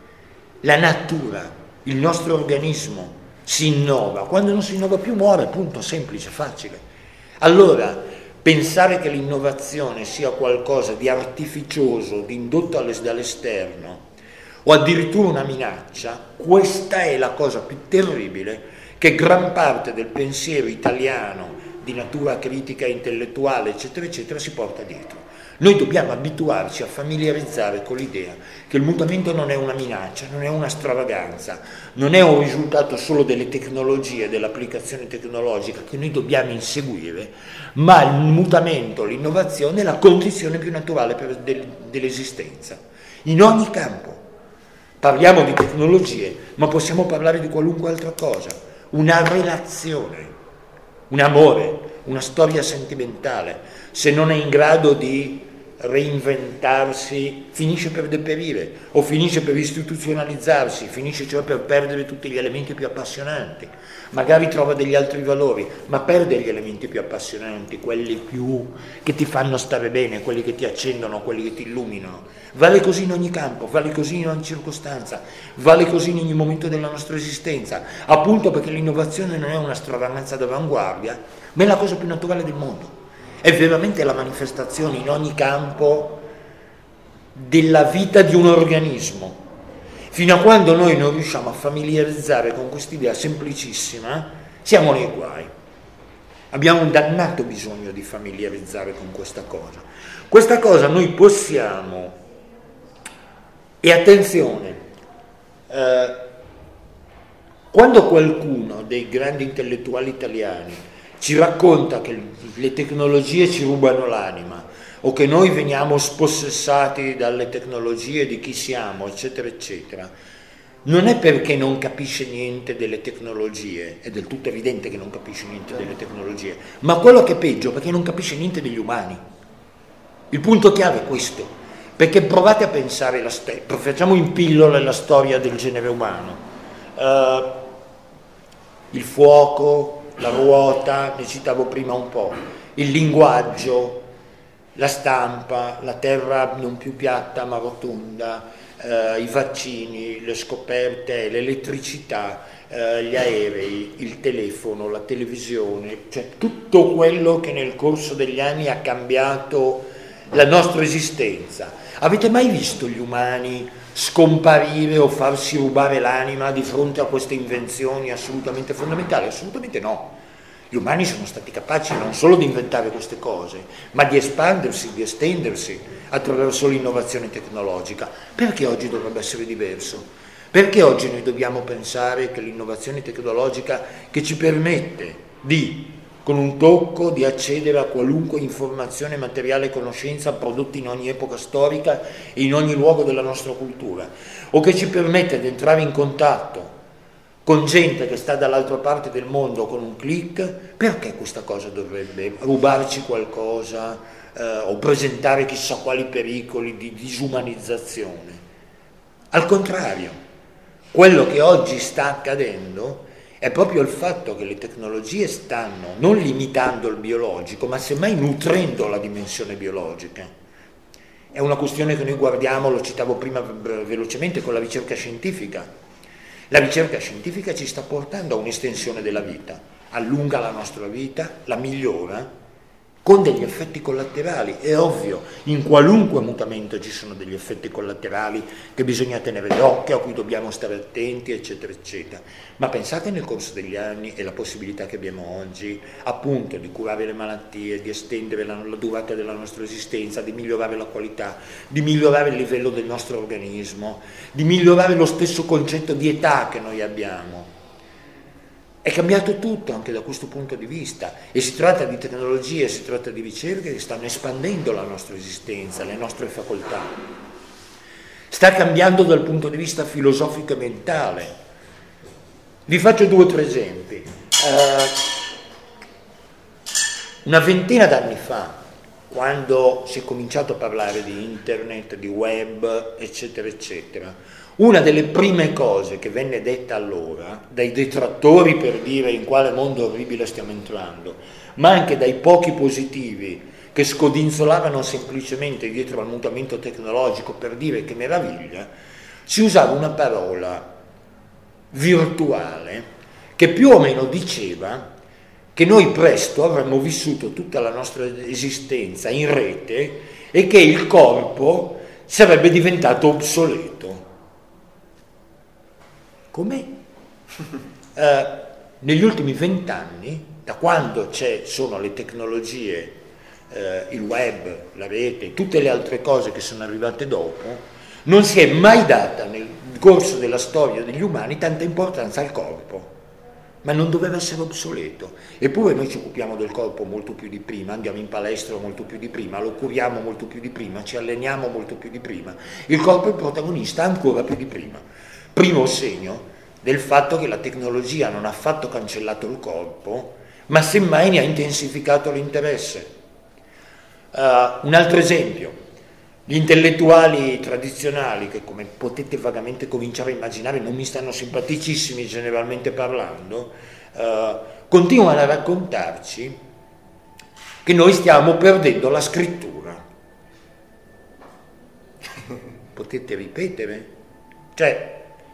La natura, il nostro organismo si innova, quando non si innova più muore, punto, semplice, facile. Allora, pensare che l'innovazione sia qualcosa di artificioso, di indotto dall'esterno, o addirittura una minaccia, questa è la cosa più terribile che gran parte del pensiero italiano di natura critica, intellettuale, eccetera, eccetera, si porta dietro. Noi dobbiamo abituarci a familiarizzare con l'idea che il mutamento non è una minaccia, non è una stravaganza, non è un risultato solo delle tecnologie, dell'applicazione tecnologica che noi dobbiamo inseguire, ma il mutamento, l'innovazione è la condizione più naturale dell'esistenza, in ogni campo. Parliamo di tecnologie, ma possiamo parlare di qualunque altra cosa, una relazione, un amore, una storia sentimentale, se non è in grado di reinventarsi, finisce per deperire o finisce per istituzionalizzarsi, finisce cioè per perdere tutti gli elementi più appassionanti. Magari trova degli altri valori, ma perde gli elementi più appassionanti, quelli più che ti fanno stare bene, quelli che ti accendono, quelli che ti illuminano. Vale così in ogni campo, vale così in ogni circostanza, vale così in ogni momento della nostra esistenza, appunto perché l'innovazione non è una stravaganza d'avanguardia, ma è la cosa più naturale del mondo. È veramente la manifestazione in ogni campo della vita di un organismo. Fino a quando noi non riusciamo a familiarizzare con quest'idea semplicissima, siamo nei guai. Abbiamo un dannato bisogno di familiarizzare con questa cosa. Questa cosa noi possiamo, e attenzione, quando qualcuno dei grandi intellettuali italiani ci racconta che le tecnologie ci rubano l'anima o che noi veniamo spossessati dalle tecnologie di chi siamo, eccetera, eccetera, non è perché non capisce niente delle tecnologie, è del tutto evidente che non capisce niente delle tecnologie, ma quello che è peggio perché non capisce niente degli umani. Il punto chiave è questo, perché provate a pensare, facciamo in pillole la storia del genere umano, il fuoco, la ruota, ne citavo prima un po', il linguaggio, la stampa, la terra non più piatta ma rotonda, i vaccini, le scoperte, l'elettricità, gli aerei, il telefono, la televisione, cioè tutto quello che nel corso degli anni ha cambiato la nostra esistenza. Avete mai visto gli umani scomparire o farsi rubare l'anima di fronte a queste invenzioni assolutamente fondamentali? Assolutamente no. Gli umani sono stati capaci non solo di inventare queste cose, ma di espandersi, di estendersi attraverso l'innovazione tecnologica. Perché oggi dovrebbe essere diverso? Perché oggi noi dobbiamo pensare che l'innovazione tecnologica che ci permette di, con un tocco, di accedere a qualunque informazione, materiale e conoscenza prodotti in ogni epoca storica e in ogni luogo della nostra cultura, o che ci permette di entrare in contatto con gente che sta dall'altra parte del mondo con un click, perché questa cosa dovrebbe rubarci qualcosa o presentare chissà quali pericoli di disumanizzazione? Al contrario, quello che oggi sta accadendo è proprio il fatto che le tecnologie stanno non limitando il biologico, ma semmai nutrendo la dimensione biologica. È una questione che noi guardiamo, lo citavo prima velocemente, con la ricerca scientifica. La ricerca scientifica ci sta portando a un'estensione della vita, allunga la nostra vita, la migliora, con degli effetti collaterali. È ovvio, in qualunque mutamento ci sono degli effetti collaterali che bisogna tenere d'occhio, a cui dobbiamo stare attenti, eccetera, eccetera. Ma pensate nel corso degli anni e la possibilità che abbiamo oggi, appunto, di curare le malattie, di estendere la durata della nostra esistenza, di migliorare la qualità, di migliorare il livello del nostro organismo, di migliorare lo stesso concetto di età che noi abbiamo. È cambiato tutto anche da questo punto di vista, e si tratta di tecnologie, si tratta di ricerche che stanno espandendo la nostra esistenza, le nostre facoltà. Sta cambiando dal punto di vista filosofico e mentale. Vi faccio 2 o 3 esempi. Una ventina d'anni fa, quando si è cominciato a parlare di internet, di web, eccetera, eccetera, una delle prime cose che venne detta allora, dai detrattori per dire in quale mondo orribile stiamo entrando, ma anche dai pochi positivi che scodinzolavano semplicemente dietro al mutamento tecnologico per dire che meraviglia, si usava una parola virtuale che più o meno diceva che noi presto avremmo vissuto tutta la nostra esistenza in rete e che il corpo sarebbe diventato obsoleto. Come? Negli ultimi 20 anni, da quando sono le tecnologie, il web, la rete, tutte le altre cose che sono arrivate dopo, non si è mai data nel corso della storia degli umani tanta importanza al corpo, ma non doveva essere obsoleto. Eppure noi ci occupiamo del corpo molto più di prima, andiamo in palestra molto più di prima, lo curiamo molto più di prima, ci alleniamo molto più di prima. Il corpo è il protagonista ancora più di prima. Primo segno del fatto che la tecnologia non ha affatto cancellato il corpo, ma semmai ne ha intensificato l'interesse. Un altro esempio, gli intellettuali tradizionali, che come potete vagamente cominciare a immaginare non mi stanno simpaticissimi generalmente parlando, continuano a raccontarci che noi stiamo perdendo la scrittura. Potete ripetere? Cioè,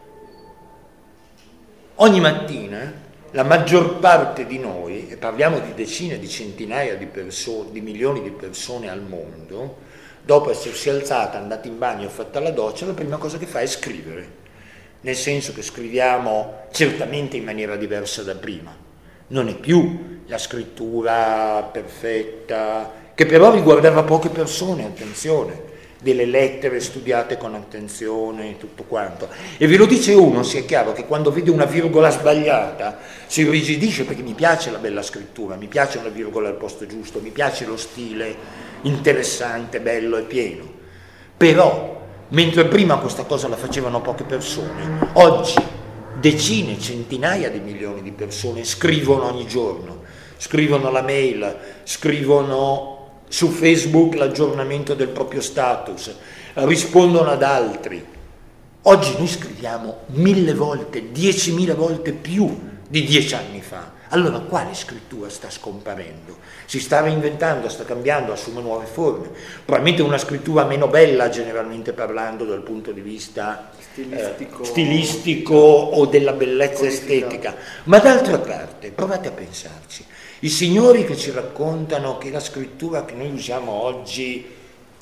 ogni mattina la maggior parte di noi, e parliamo di decine, di centinaia di persone, di milioni di persone al mondo, dopo essersi alzata, andata in bagno e fatta la doccia, la prima cosa che fa è scrivere. Nel senso che scriviamo certamente in maniera diversa da prima. Non è più la scrittura perfetta, che però riguardava poche persone, attenzione, delle lettere studiate con attenzione e tutto quanto. E ve lo dice uno, sia chiaro, che quando vede una virgola sbagliata si irrigidisce, perché mi piace la bella scrittura, mi piace una virgola al posto giusto, mi piace lo stile interessante, bello e pieno. Però, mentre prima questa cosa la facevano poche persone, oggi decine, centinaia di milioni di persone scrivono ogni giorno, scrivono la mail, scrivono su Facebook l'aggiornamento del proprio status, rispondono ad altri. Oggi noi scriviamo 1000 volte, 10.000 volte più di 10 anni fa. Allora quale scrittura sta scomparendo? Si sta reinventando, sta cambiando, assume nuove forme. Probabilmente una scrittura meno bella, generalmente parlando, dal punto di vista stilistico o della bellezza estetica. Ma d'altra parte, provate a pensarci. I signori che ci raccontano che la scrittura che noi usiamo oggi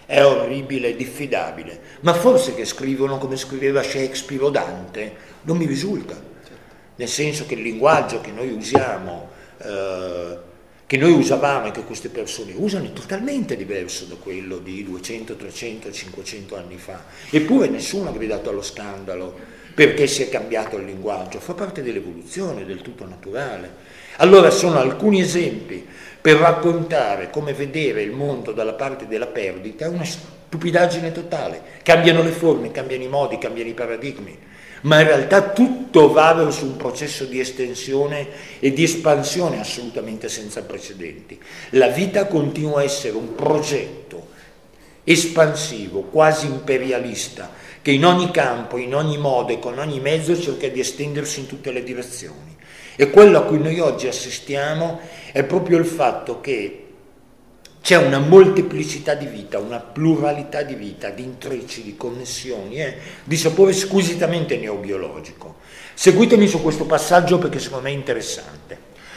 è orribile, è diffidabile, ma forse che scrivono come scriveva Shakespeare o Dante, non mi risulta, nel senso che il linguaggio che noi usiamo, che noi usavamo e che queste persone usano è totalmente diverso da quello di 200, 300, 500 anni fa, eppure nessuno ha gridato allo scandalo perché si è cambiato il linguaggio, fa parte dell'evoluzione, del tutto naturale. Allora sono alcuni esempi per raccontare come vedere il mondo dalla parte della perdita, è una stupidaggine totale, cambiano le forme, cambiano i modi, cambiano i paradigmi, ma in realtà tutto va verso un processo di estensione e di espansione assolutamente senza precedenti. La vita continua a essere un progetto espansivo, quasi imperialista, che in ogni campo, in ogni modo e con ogni mezzo cerca di estendersi in tutte le direzioni. E quello a cui noi oggi assistiamo è proprio il fatto che c'è una molteplicità di vita, una pluralità di vita, di intrecci, di connessioni, di sapore squisitamente neobiologico. Seguitemi su questo passaggio perché secondo me è interessante.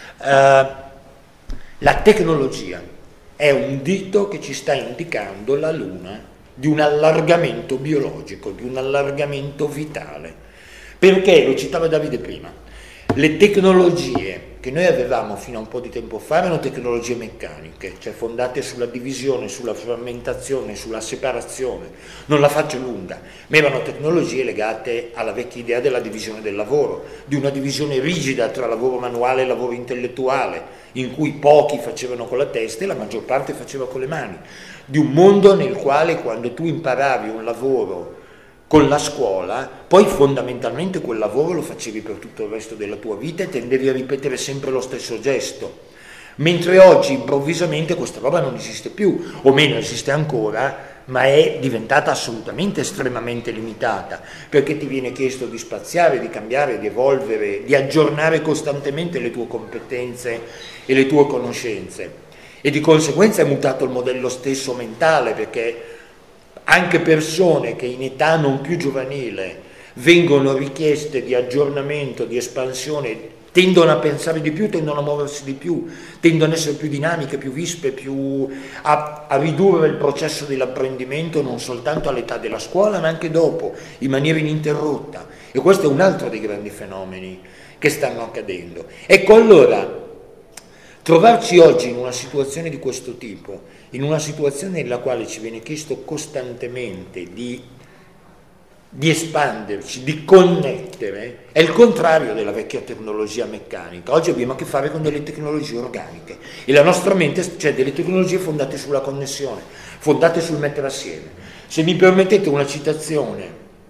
La tecnologia è un dito che ci sta indicando la luna di un allargamento biologico, di un allargamento vitale. Perché, lo citava Davide prima, le tecnologie che noi avevamo fino a un po' di tempo fa erano tecnologie meccaniche, cioè fondate sulla divisione, sulla frammentazione, sulla separazione. Non la faccio lunga, ma erano tecnologie legate alla vecchia idea della divisione del lavoro, di una divisione rigida tra lavoro manuale e lavoro intellettuale, in cui pochi facevano con la testa e la maggior parte faceva con le mani, di un mondo nel quale quando tu imparavi un lavoro con la scuola, poi fondamentalmente quel lavoro lo facevi per tutto il resto della tua vita e tendevi a ripetere sempre lo stesso gesto, mentre oggi improvvisamente questa roba non esiste più, o meno esiste ancora, ma è diventata assolutamente estremamente limitata, perché ti viene chiesto di spaziare, di cambiare, di evolvere, di aggiornare costantemente le tue competenze e le tue conoscenze, e di conseguenza è mutato il modello stesso mentale, perché anche persone che in età non più giovanile vengono richieste di aggiornamento, di espansione, tendono a pensare di più, tendono a muoversi di più, tendono ad essere più dinamiche, più vispe, a ridurre il processo dell'apprendimento non soltanto all'età della scuola ma anche dopo, in maniera ininterrotta. E questo è un altro dei grandi fenomeni che stanno accadendo. Ecco, allora, trovarci oggi in una situazione di questo tipo, in una situazione nella quale ci viene chiesto costantemente di espanderci, di connettere, è il contrario della vecchia tecnologia meccanica. Oggi abbiamo a che fare con delle tecnologie organiche e la nostra mente, cioè delle tecnologie fondate sulla connessione, fondate sul mettere assieme. Se mi permettete una citazione,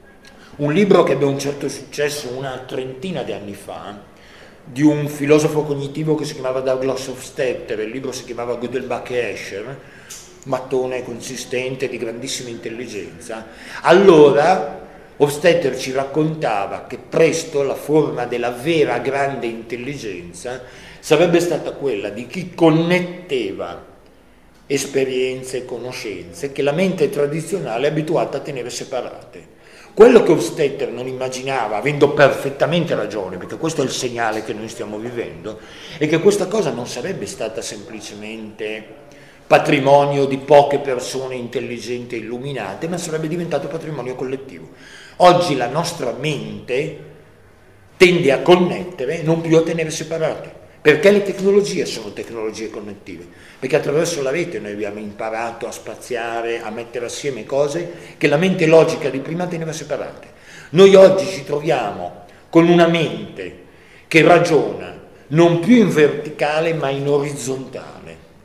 un libro che ebbe un certo successo una trentina di anni fa, di un filosofo cognitivo che si chiamava Douglas Hofstadter, il libro si chiamava Gödelbach e Escher, mattone consistente di grandissima intelligenza. Allora Hofstadter ci raccontava che presto la forma della vera grande intelligenza sarebbe stata quella di chi connetteva esperienze e conoscenze che la mente tradizionale è abituata a tenere separate. Quello che Hofstadter non immaginava, avendo perfettamente ragione, perché questo è il segnale che noi stiamo vivendo, è che questa cosa non sarebbe stata semplicemente patrimonio di poche persone intelligenti e illuminate, ma sarebbe diventato patrimonio collettivo. Oggi la nostra mente tende a connettere, non più a tenere separate. Perché le tecnologie sono tecnologie connettive? Perché attraverso la rete noi abbiamo imparato a spaziare, a mettere assieme cose che la mente logica di prima teneva separate. Noi oggi ci troviamo con una mente che ragiona non più in verticale ma in orizzontale.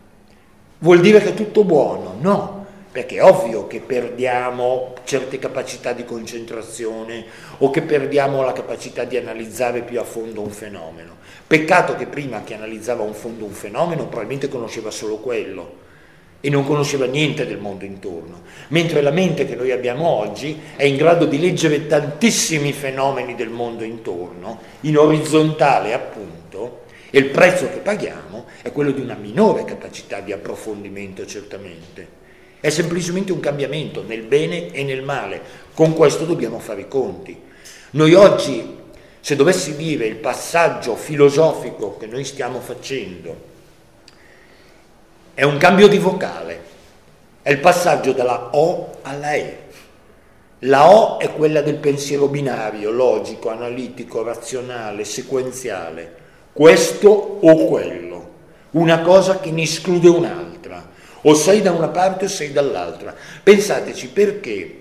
Vuol dire che è tutto buono? No, perché è ovvio che perdiamo certe capacità di concentrazione o che perdiamo la capacità di analizzare più a fondo un fenomeno. Peccato che prima che analizzava a fondo un fenomeno probabilmente conosceva solo quello e non conosceva niente del mondo intorno, mentre la mente che noi abbiamo oggi è in grado di leggere tantissimi fenomeni del mondo intorno, in orizzontale appunto, e il prezzo che paghiamo è quello di una minore capacità di approfondimento certamente. È semplicemente un cambiamento nel bene e nel male, con questo dobbiamo fare i conti. Noi oggi, se dovessi dire il passaggio filosofico che noi stiamo facendo, è un cambio di vocale, È il passaggio dalla O alla E. La O è quella del pensiero binario, logico, analitico, razionale, sequenziale. Questo o quello. Una cosa che ne esclude un'altra. O sei da una parte o sei dall'altra. Pensateci perché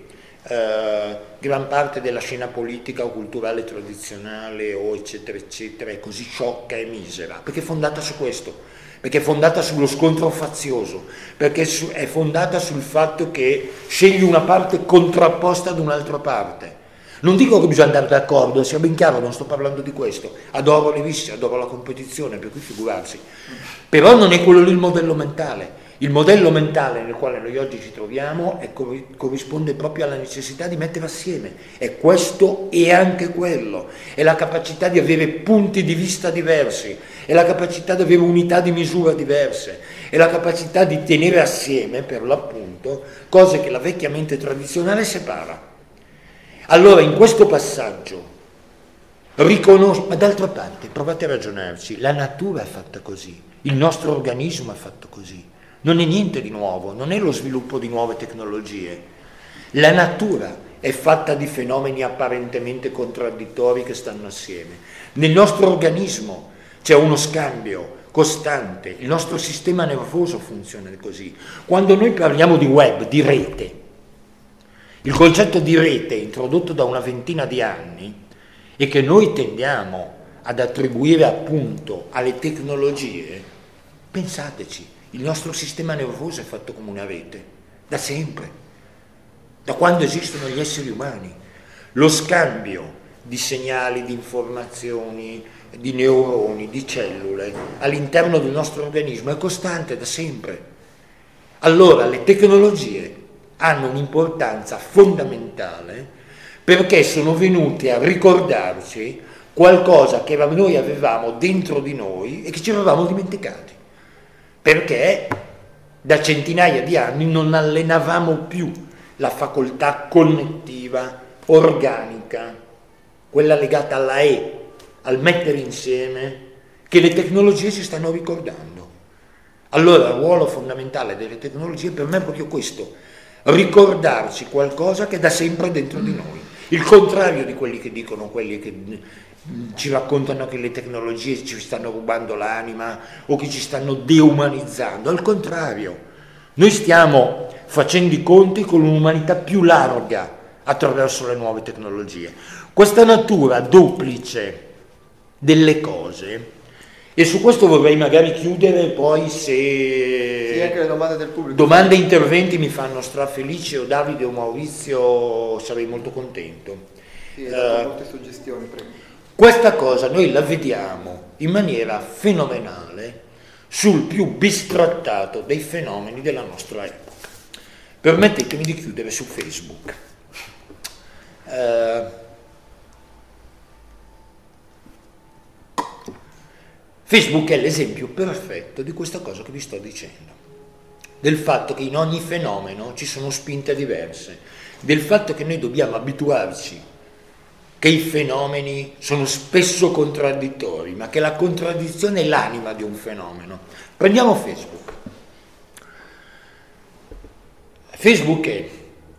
gran parte della scena politica o culturale tradizionale o eccetera eccetera è così sciocca e misera, perché è fondata su questo, perché è fondata sullo scontro fazioso, perché è fondata sul fatto che scegli una parte contrapposta ad un'altra parte. Non dico che bisogna andare d'accordo, sia ben chiaro, non sto parlando di questo, adoro le viste, adoro la competizione, per cui figurarsi, però non è quello lì il modello mentale. Il modello mentale nel quale noi oggi ci troviamo corrisponde proprio alla necessità di mettere assieme, è questo e anche quello, è la capacità di avere punti di vista diversi, è la capacità di avere unità di misura diverse, è la capacità di tenere assieme, per l'appunto, cose che la vecchia mente tradizionale separa. Allora in questo passaggio ma d'altra parte provate a ragionarci, la natura è fatta così, il nostro organismo è fatto così. Non è niente di nuovo, non è lo sviluppo di nuove tecnologie. La natura è fatta di fenomeni apparentemente contraddittori che stanno assieme. Nel nostro organismo c'è uno scambio costante, il nostro sistema nervoso funziona così. Quando noi parliamo di web, di rete, il concetto di rete introdotto da una ventina di anni e che noi tendiamo ad attribuire appunto alle tecnologie, pensateci, il nostro sistema nervoso è fatto come una rete, da sempre, da quando esistono gli esseri umani. Lo scambio di segnali, di informazioni, di neuroni, di cellule all'interno del nostro organismo è costante da sempre. Allora le tecnologie hanno un'importanza fondamentale perché sono venute a ricordarci qualcosa che noi avevamo dentro di noi e che ci avevamo dimenticati. Perché da centinaia di anni non allenavamo più la facoltà connettiva, organica, quella legata alla E, al mettere insieme, che le tecnologie ci stanno ricordando. Allora il ruolo fondamentale delle tecnologie per me è proprio questo, ricordarci qualcosa che è da sempre dentro di noi. Il contrario di quelli che dicono, quelli che ci raccontano che le tecnologie ci stanno rubando l'anima o che ci stanno deumanizzando. Al contrario, noi stiamo facendo i conti con un'umanità più larga attraverso le nuove tecnologie. Questa natura duplice delle cose, e su questo vorrei magari chiudere, poi se sì, anche le domande del pubblico, domande e interventi mi fanno strafelice, o Davide o Maurizio, sarei molto contento. Sì, molte suggestioni, prego. Questa cosa noi la vediamo in maniera fenomenale sul più bistrattato dei fenomeni della nostra epoca. Permettetemi di chiudere su Facebook. Facebook è l'esempio perfetto di questa cosa che vi sto dicendo, del fatto che in ogni fenomeno ci sono spinte diverse, del fatto che noi dobbiamo abituarci che i fenomeni sono spesso contraddittori, ma che la contraddizione è l'anima di un fenomeno. Prendiamo Facebook. Facebook è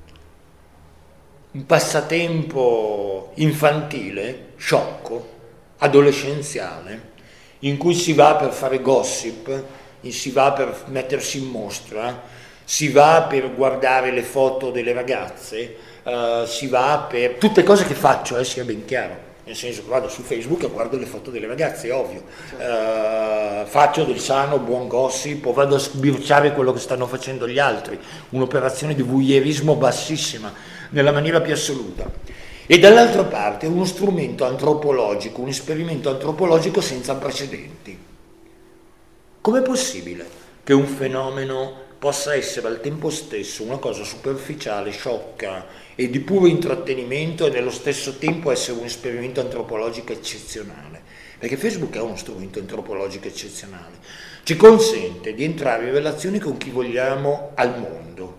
un passatempo infantile, sciocco, adolescenziale, in cui si va per fare gossip, si va per mettersi in mostra, si va per guardare le foto delle ragazze, si va per tutte cose che faccio, sia ben chiaro, nel senso che vado su Facebook e guardo le foto delle ragazze, è ovvio, faccio del sano buon gossip o vado a sbirciare quello che stanno facendo gli altri, un'operazione di voyeurismo bassissima nella maniera più assoluta. E dall'altra parte uno strumento antropologico, un esperimento antropologico senza precedenti. Com'è possibile che un fenomeno possa essere al tempo stesso una cosa superficiale, sciocca e di puro intrattenimento e nello stesso tempo essere un esperimento antropologico eccezionale? Perché Facebook è uno strumento antropologico eccezionale, ci consente di entrare in relazione con chi vogliamo al mondo.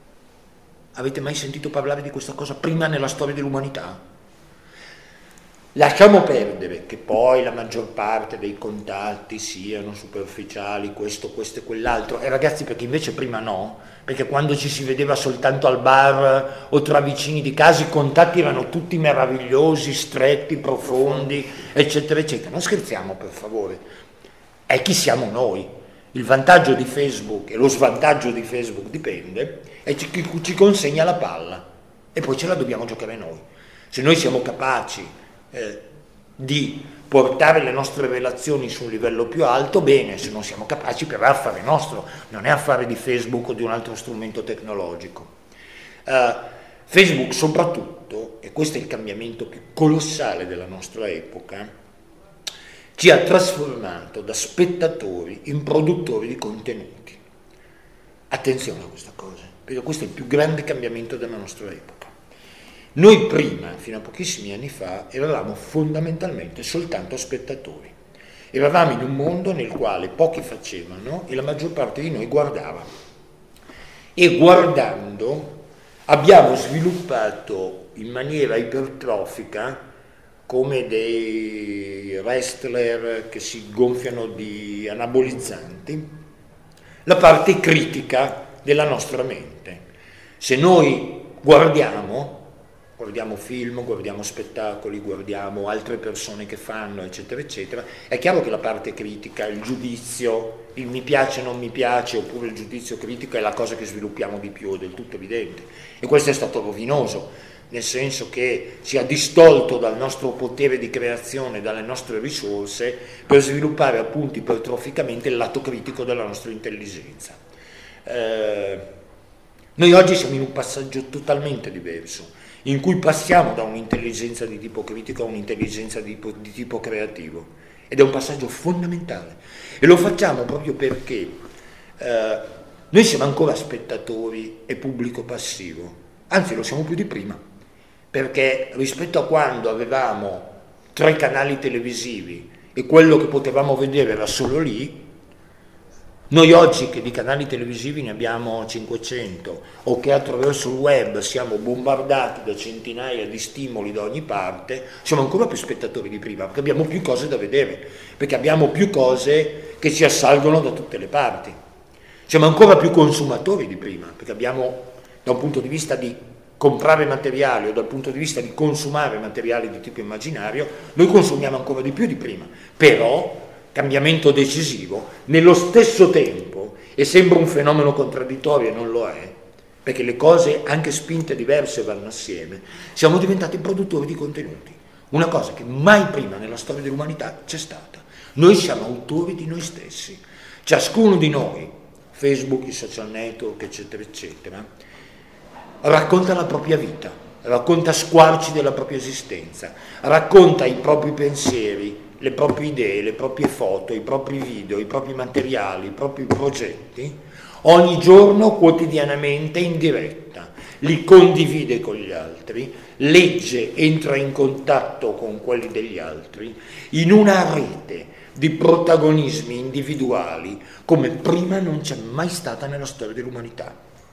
Avete mai sentito parlare di questa cosa prima nella storia dell'umanità? Lasciamo perdere che poi la maggior parte dei contatti siano superficiali, questo e quell'altro, e ragazzi, perché invece prima no, perché quando ci si vedeva soltanto al bar o tra vicini di casa i contatti erano tutti meravigliosi, stretti, profondi, eccetera, eccetera. Non scherziamo, per favore, è chi siamo noi. Il vantaggio di Facebook e lo svantaggio di Facebook dipende, è chi ci consegna la palla e poi ce la dobbiamo giocare noi. Se noi siamo capaci di portare le nostre relazioni su un livello più alto, bene, se non siamo capaci però è affare nostro, non è affare di Facebook o di un altro strumento tecnologico. Facebook soprattutto, e questo è il cambiamento più colossale della nostra epoca, ci ha trasformato da spettatori in produttori di contenuti. Attenzione a questa cosa, perché questo è il più grande cambiamento della nostra epoca. Noi prima, fino a pochissimi anni fa, eravamo fondamentalmente soltanto spettatori. Eravamo in un mondo nel quale pochi facevano e la maggior parte di noi guardava. E guardando abbiamo sviluppato in maniera ipertrofica, come dei wrestler che si gonfiano di anabolizzanti, la parte critica della nostra mente. Se noi guardiamo film, guardiamo spettacoli, guardiamo altre persone che fanno, eccetera, eccetera, è chiaro che la parte critica, il giudizio, il mi piace, non mi piace, oppure il giudizio critico è la cosa che sviluppiamo di più, è del tutto evidente. E questo è stato rovinoso, nel senso che ci ha distolto dal nostro potere di creazione, dalle nostre risorse, per sviluppare appunto ipertroficamente il lato critico della nostra intelligenza. Noi oggi siamo in un passaggio totalmente diverso, in cui passiamo da un'intelligenza di tipo critico a un'intelligenza di tipo creativo, ed è un passaggio fondamentale, e lo facciamo proprio perché noi siamo ancora spettatori e pubblico passivo, anzi lo siamo più di prima, perché rispetto a quando avevamo 3 canali televisivi e quello che potevamo vedere era solo lì, noi oggi che di canali televisivi ne abbiamo 500 o che attraverso il web siamo bombardati da centinaia di stimoli da ogni parte, siamo ancora più spettatori di prima, perché abbiamo più cose da vedere, perché abbiamo più cose che ci assalgono da tutte le parti. Siamo ancora più consumatori di prima, perché abbiamo, da un punto di vista di comprare materiali o dal punto di vista di consumare materiali di tipo immaginario, noi consumiamo ancora di più di prima, però cambiamento decisivo, nello stesso tempo, e sembra un fenomeno contraddittorio e non lo è, perché le cose anche spinte diverse vanno assieme, siamo diventati produttori di contenuti, una cosa che mai prima nella storia dell'umanità c'è stata. Noi siamo autori di noi stessi, ciascuno di noi, Facebook, i social network, eccetera, eccetera, racconta la propria vita, racconta squarci della propria esistenza, racconta i propri pensieri, le proprie idee, le proprie foto, i propri video, i propri materiali, i propri progetti, ogni giorno, quotidianamente, in diretta, li condivide con gli altri, legge, entra in contatto con quelli degli altri, in una rete di protagonismi individuali come prima non c'è mai stata nella storia dell'umanità.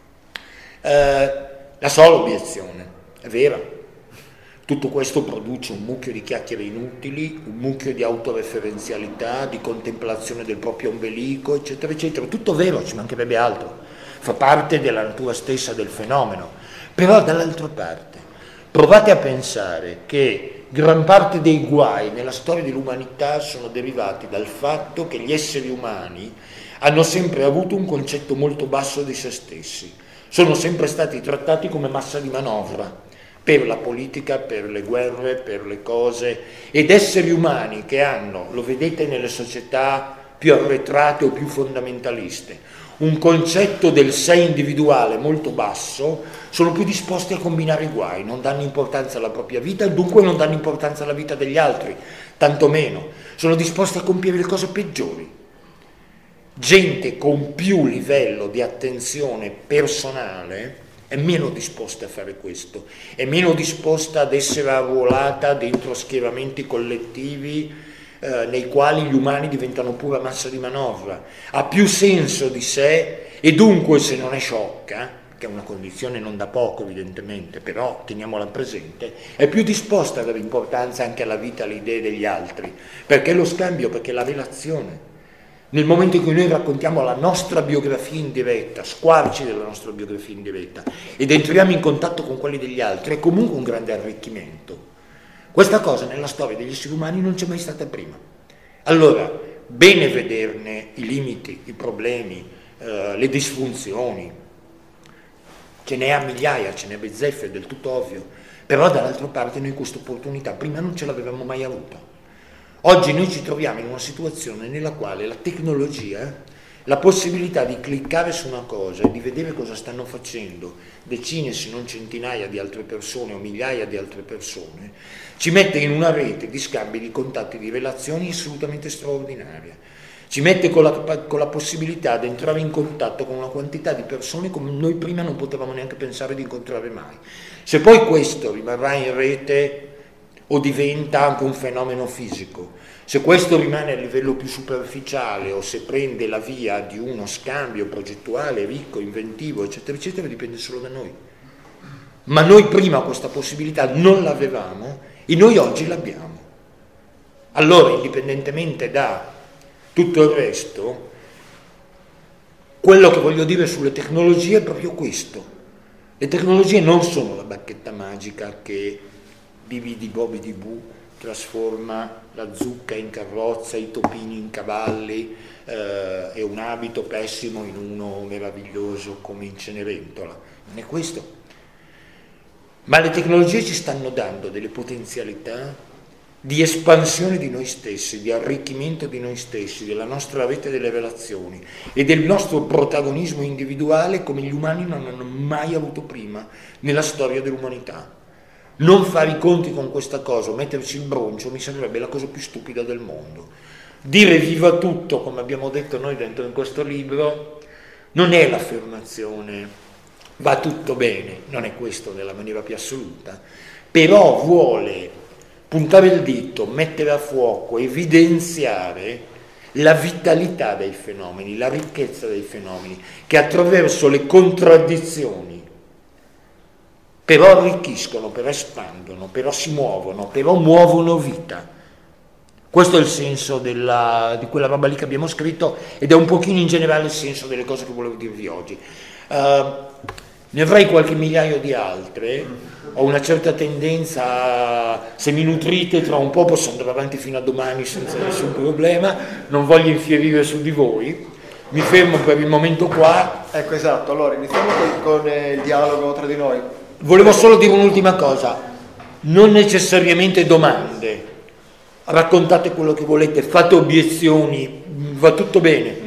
La sola obiezione, è vera. Tutto questo produce un mucchio di chiacchiere inutili, un mucchio di autoreferenzialità, di contemplazione del proprio ombelico, eccetera, eccetera. Tutto vero, ci mancherebbe altro. Fa parte della natura stessa del fenomeno. Però dall'altra parte, provate a pensare che gran parte dei guai nella storia dell'umanità sono derivati dal fatto che gli esseri umani hanno sempre avuto un concetto molto basso di se stessi. Sono sempre stati trattati come massa di manovra per la politica, per le guerre, per le cose, ed esseri umani che hanno, lo vedete nelle società più arretrate o più fondamentaliste, un concetto del sé individuale molto basso, sono più disposti a combinare i guai, non danno importanza alla propria vita, dunque non danno importanza alla vita degli altri, tantomeno, sono disposti a compiere le cose peggiori. Gente con più livello di attenzione personale è meno disposta a fare questo, è meno disposta ad essere arruolata dentro schieramenti collettivi nei quali gli umani diventano pura massa di manovra, ha più senso di sé e dunque, se non è sciocca, che è una condizione non da poco evidentemente, però teniamola presente, è più disposta a dare importanza anche alla vita, alle idee degli altri, perché lo scambio, perché la relazione. Nel momento in cui noi raccontiamo la nostra biografia in diretta, squarci della nostra biografia in diretta, ed entriamo in contatto con quelli degli altri, è comunque un grande arricchimento. Questa cosa nella storia degli esseri umani non c'è mai stata prima. Allora, bene vederne i limiti, i problemi, le disfunzioni, ce n'è a migliaia, ce n'è bizzeffe, è del tutto ovvio, però dall'altra parte noi questa opportunità prima non ce l'avevamo mai avuta. Oggi noi ci troviamo in una situazione nella quale la tecnologia, la possibilità di cliccare su una cosa e di vedere cosa stanno facendo decine se non centinaia di altre persone o migliaia di altre persone, ci mette in una rete di scambi, di contatti, di relazioni assolutamente straordinaria. Ci mette con la possibilità di entrare in contatto con una quantità di persone come noi prima non potevamo neanche pensare di incontrare mai. Se poi questo rimarrà in rete o diventa anche un fenomeno fisico, se questo rimane a livello più superficiale o se prende la via di uno scambio progettuale, ricco, inventivo, eccetera, eccetera, dipende solo da noi. Ma noi prima questa possibilità non l'avevamo e noi oggi l'abbiamo. Allora, indipendentemente da tutto il resto, quello che voglio dire sulle tecnologie è proprio questo. Le tecnologie non sono la bacchetta magica che bibidi bobi di bu trasforma la zucca in carrozza, i topini in cavalli e un abito pessimo in uno meraviglioso come in Cenerentola. Non è questo. Ma le tecnologie ci stanno dando delle potenzialità di espansione di noi stessi, di arricchimento di noi stessi, della nostra rete delle relazioni e del nostro protagonismo individuale come gli umani non hanno mai avuto prima nella storia dell'umanità. Non fare i conti con questa cosa, metterci il broncio, mi sembrerebbe la cosa più stupida del mondo. Dire viva tutto, come abbiamo detto noi dentro in questo libro, non è l'affermazione va tutto bene, non è questo nella maniera più assoluta, però vuole puntare il dito, mettere a fuoco, evidenziare la vitalità dei fenomeni, la ricchezza dei fenomeni, che attraverso le contraddizioni però arricchiscono, però espandono, però si muovono, però muovono vita. Questo è il senso di quella roba lì che abbiamo scritto ed è un pochino in generale il senso delle cose che volevo dirvi oggi. Ne avrei qualche migliaio di altre, ho una certa tendenza, se mi nutrite tra un po' posso andare avanti fino a domani senza nessun problema, non voglio infierire su di voi, mi fermo per il momento qua. Ecco, esatto, allora iniziamo con il dialogo tra di noi. Volevo solo dire un'ultima cosa, non necessariamente domande, raccontate quello che volete, fate obiezioni, va tutto bene,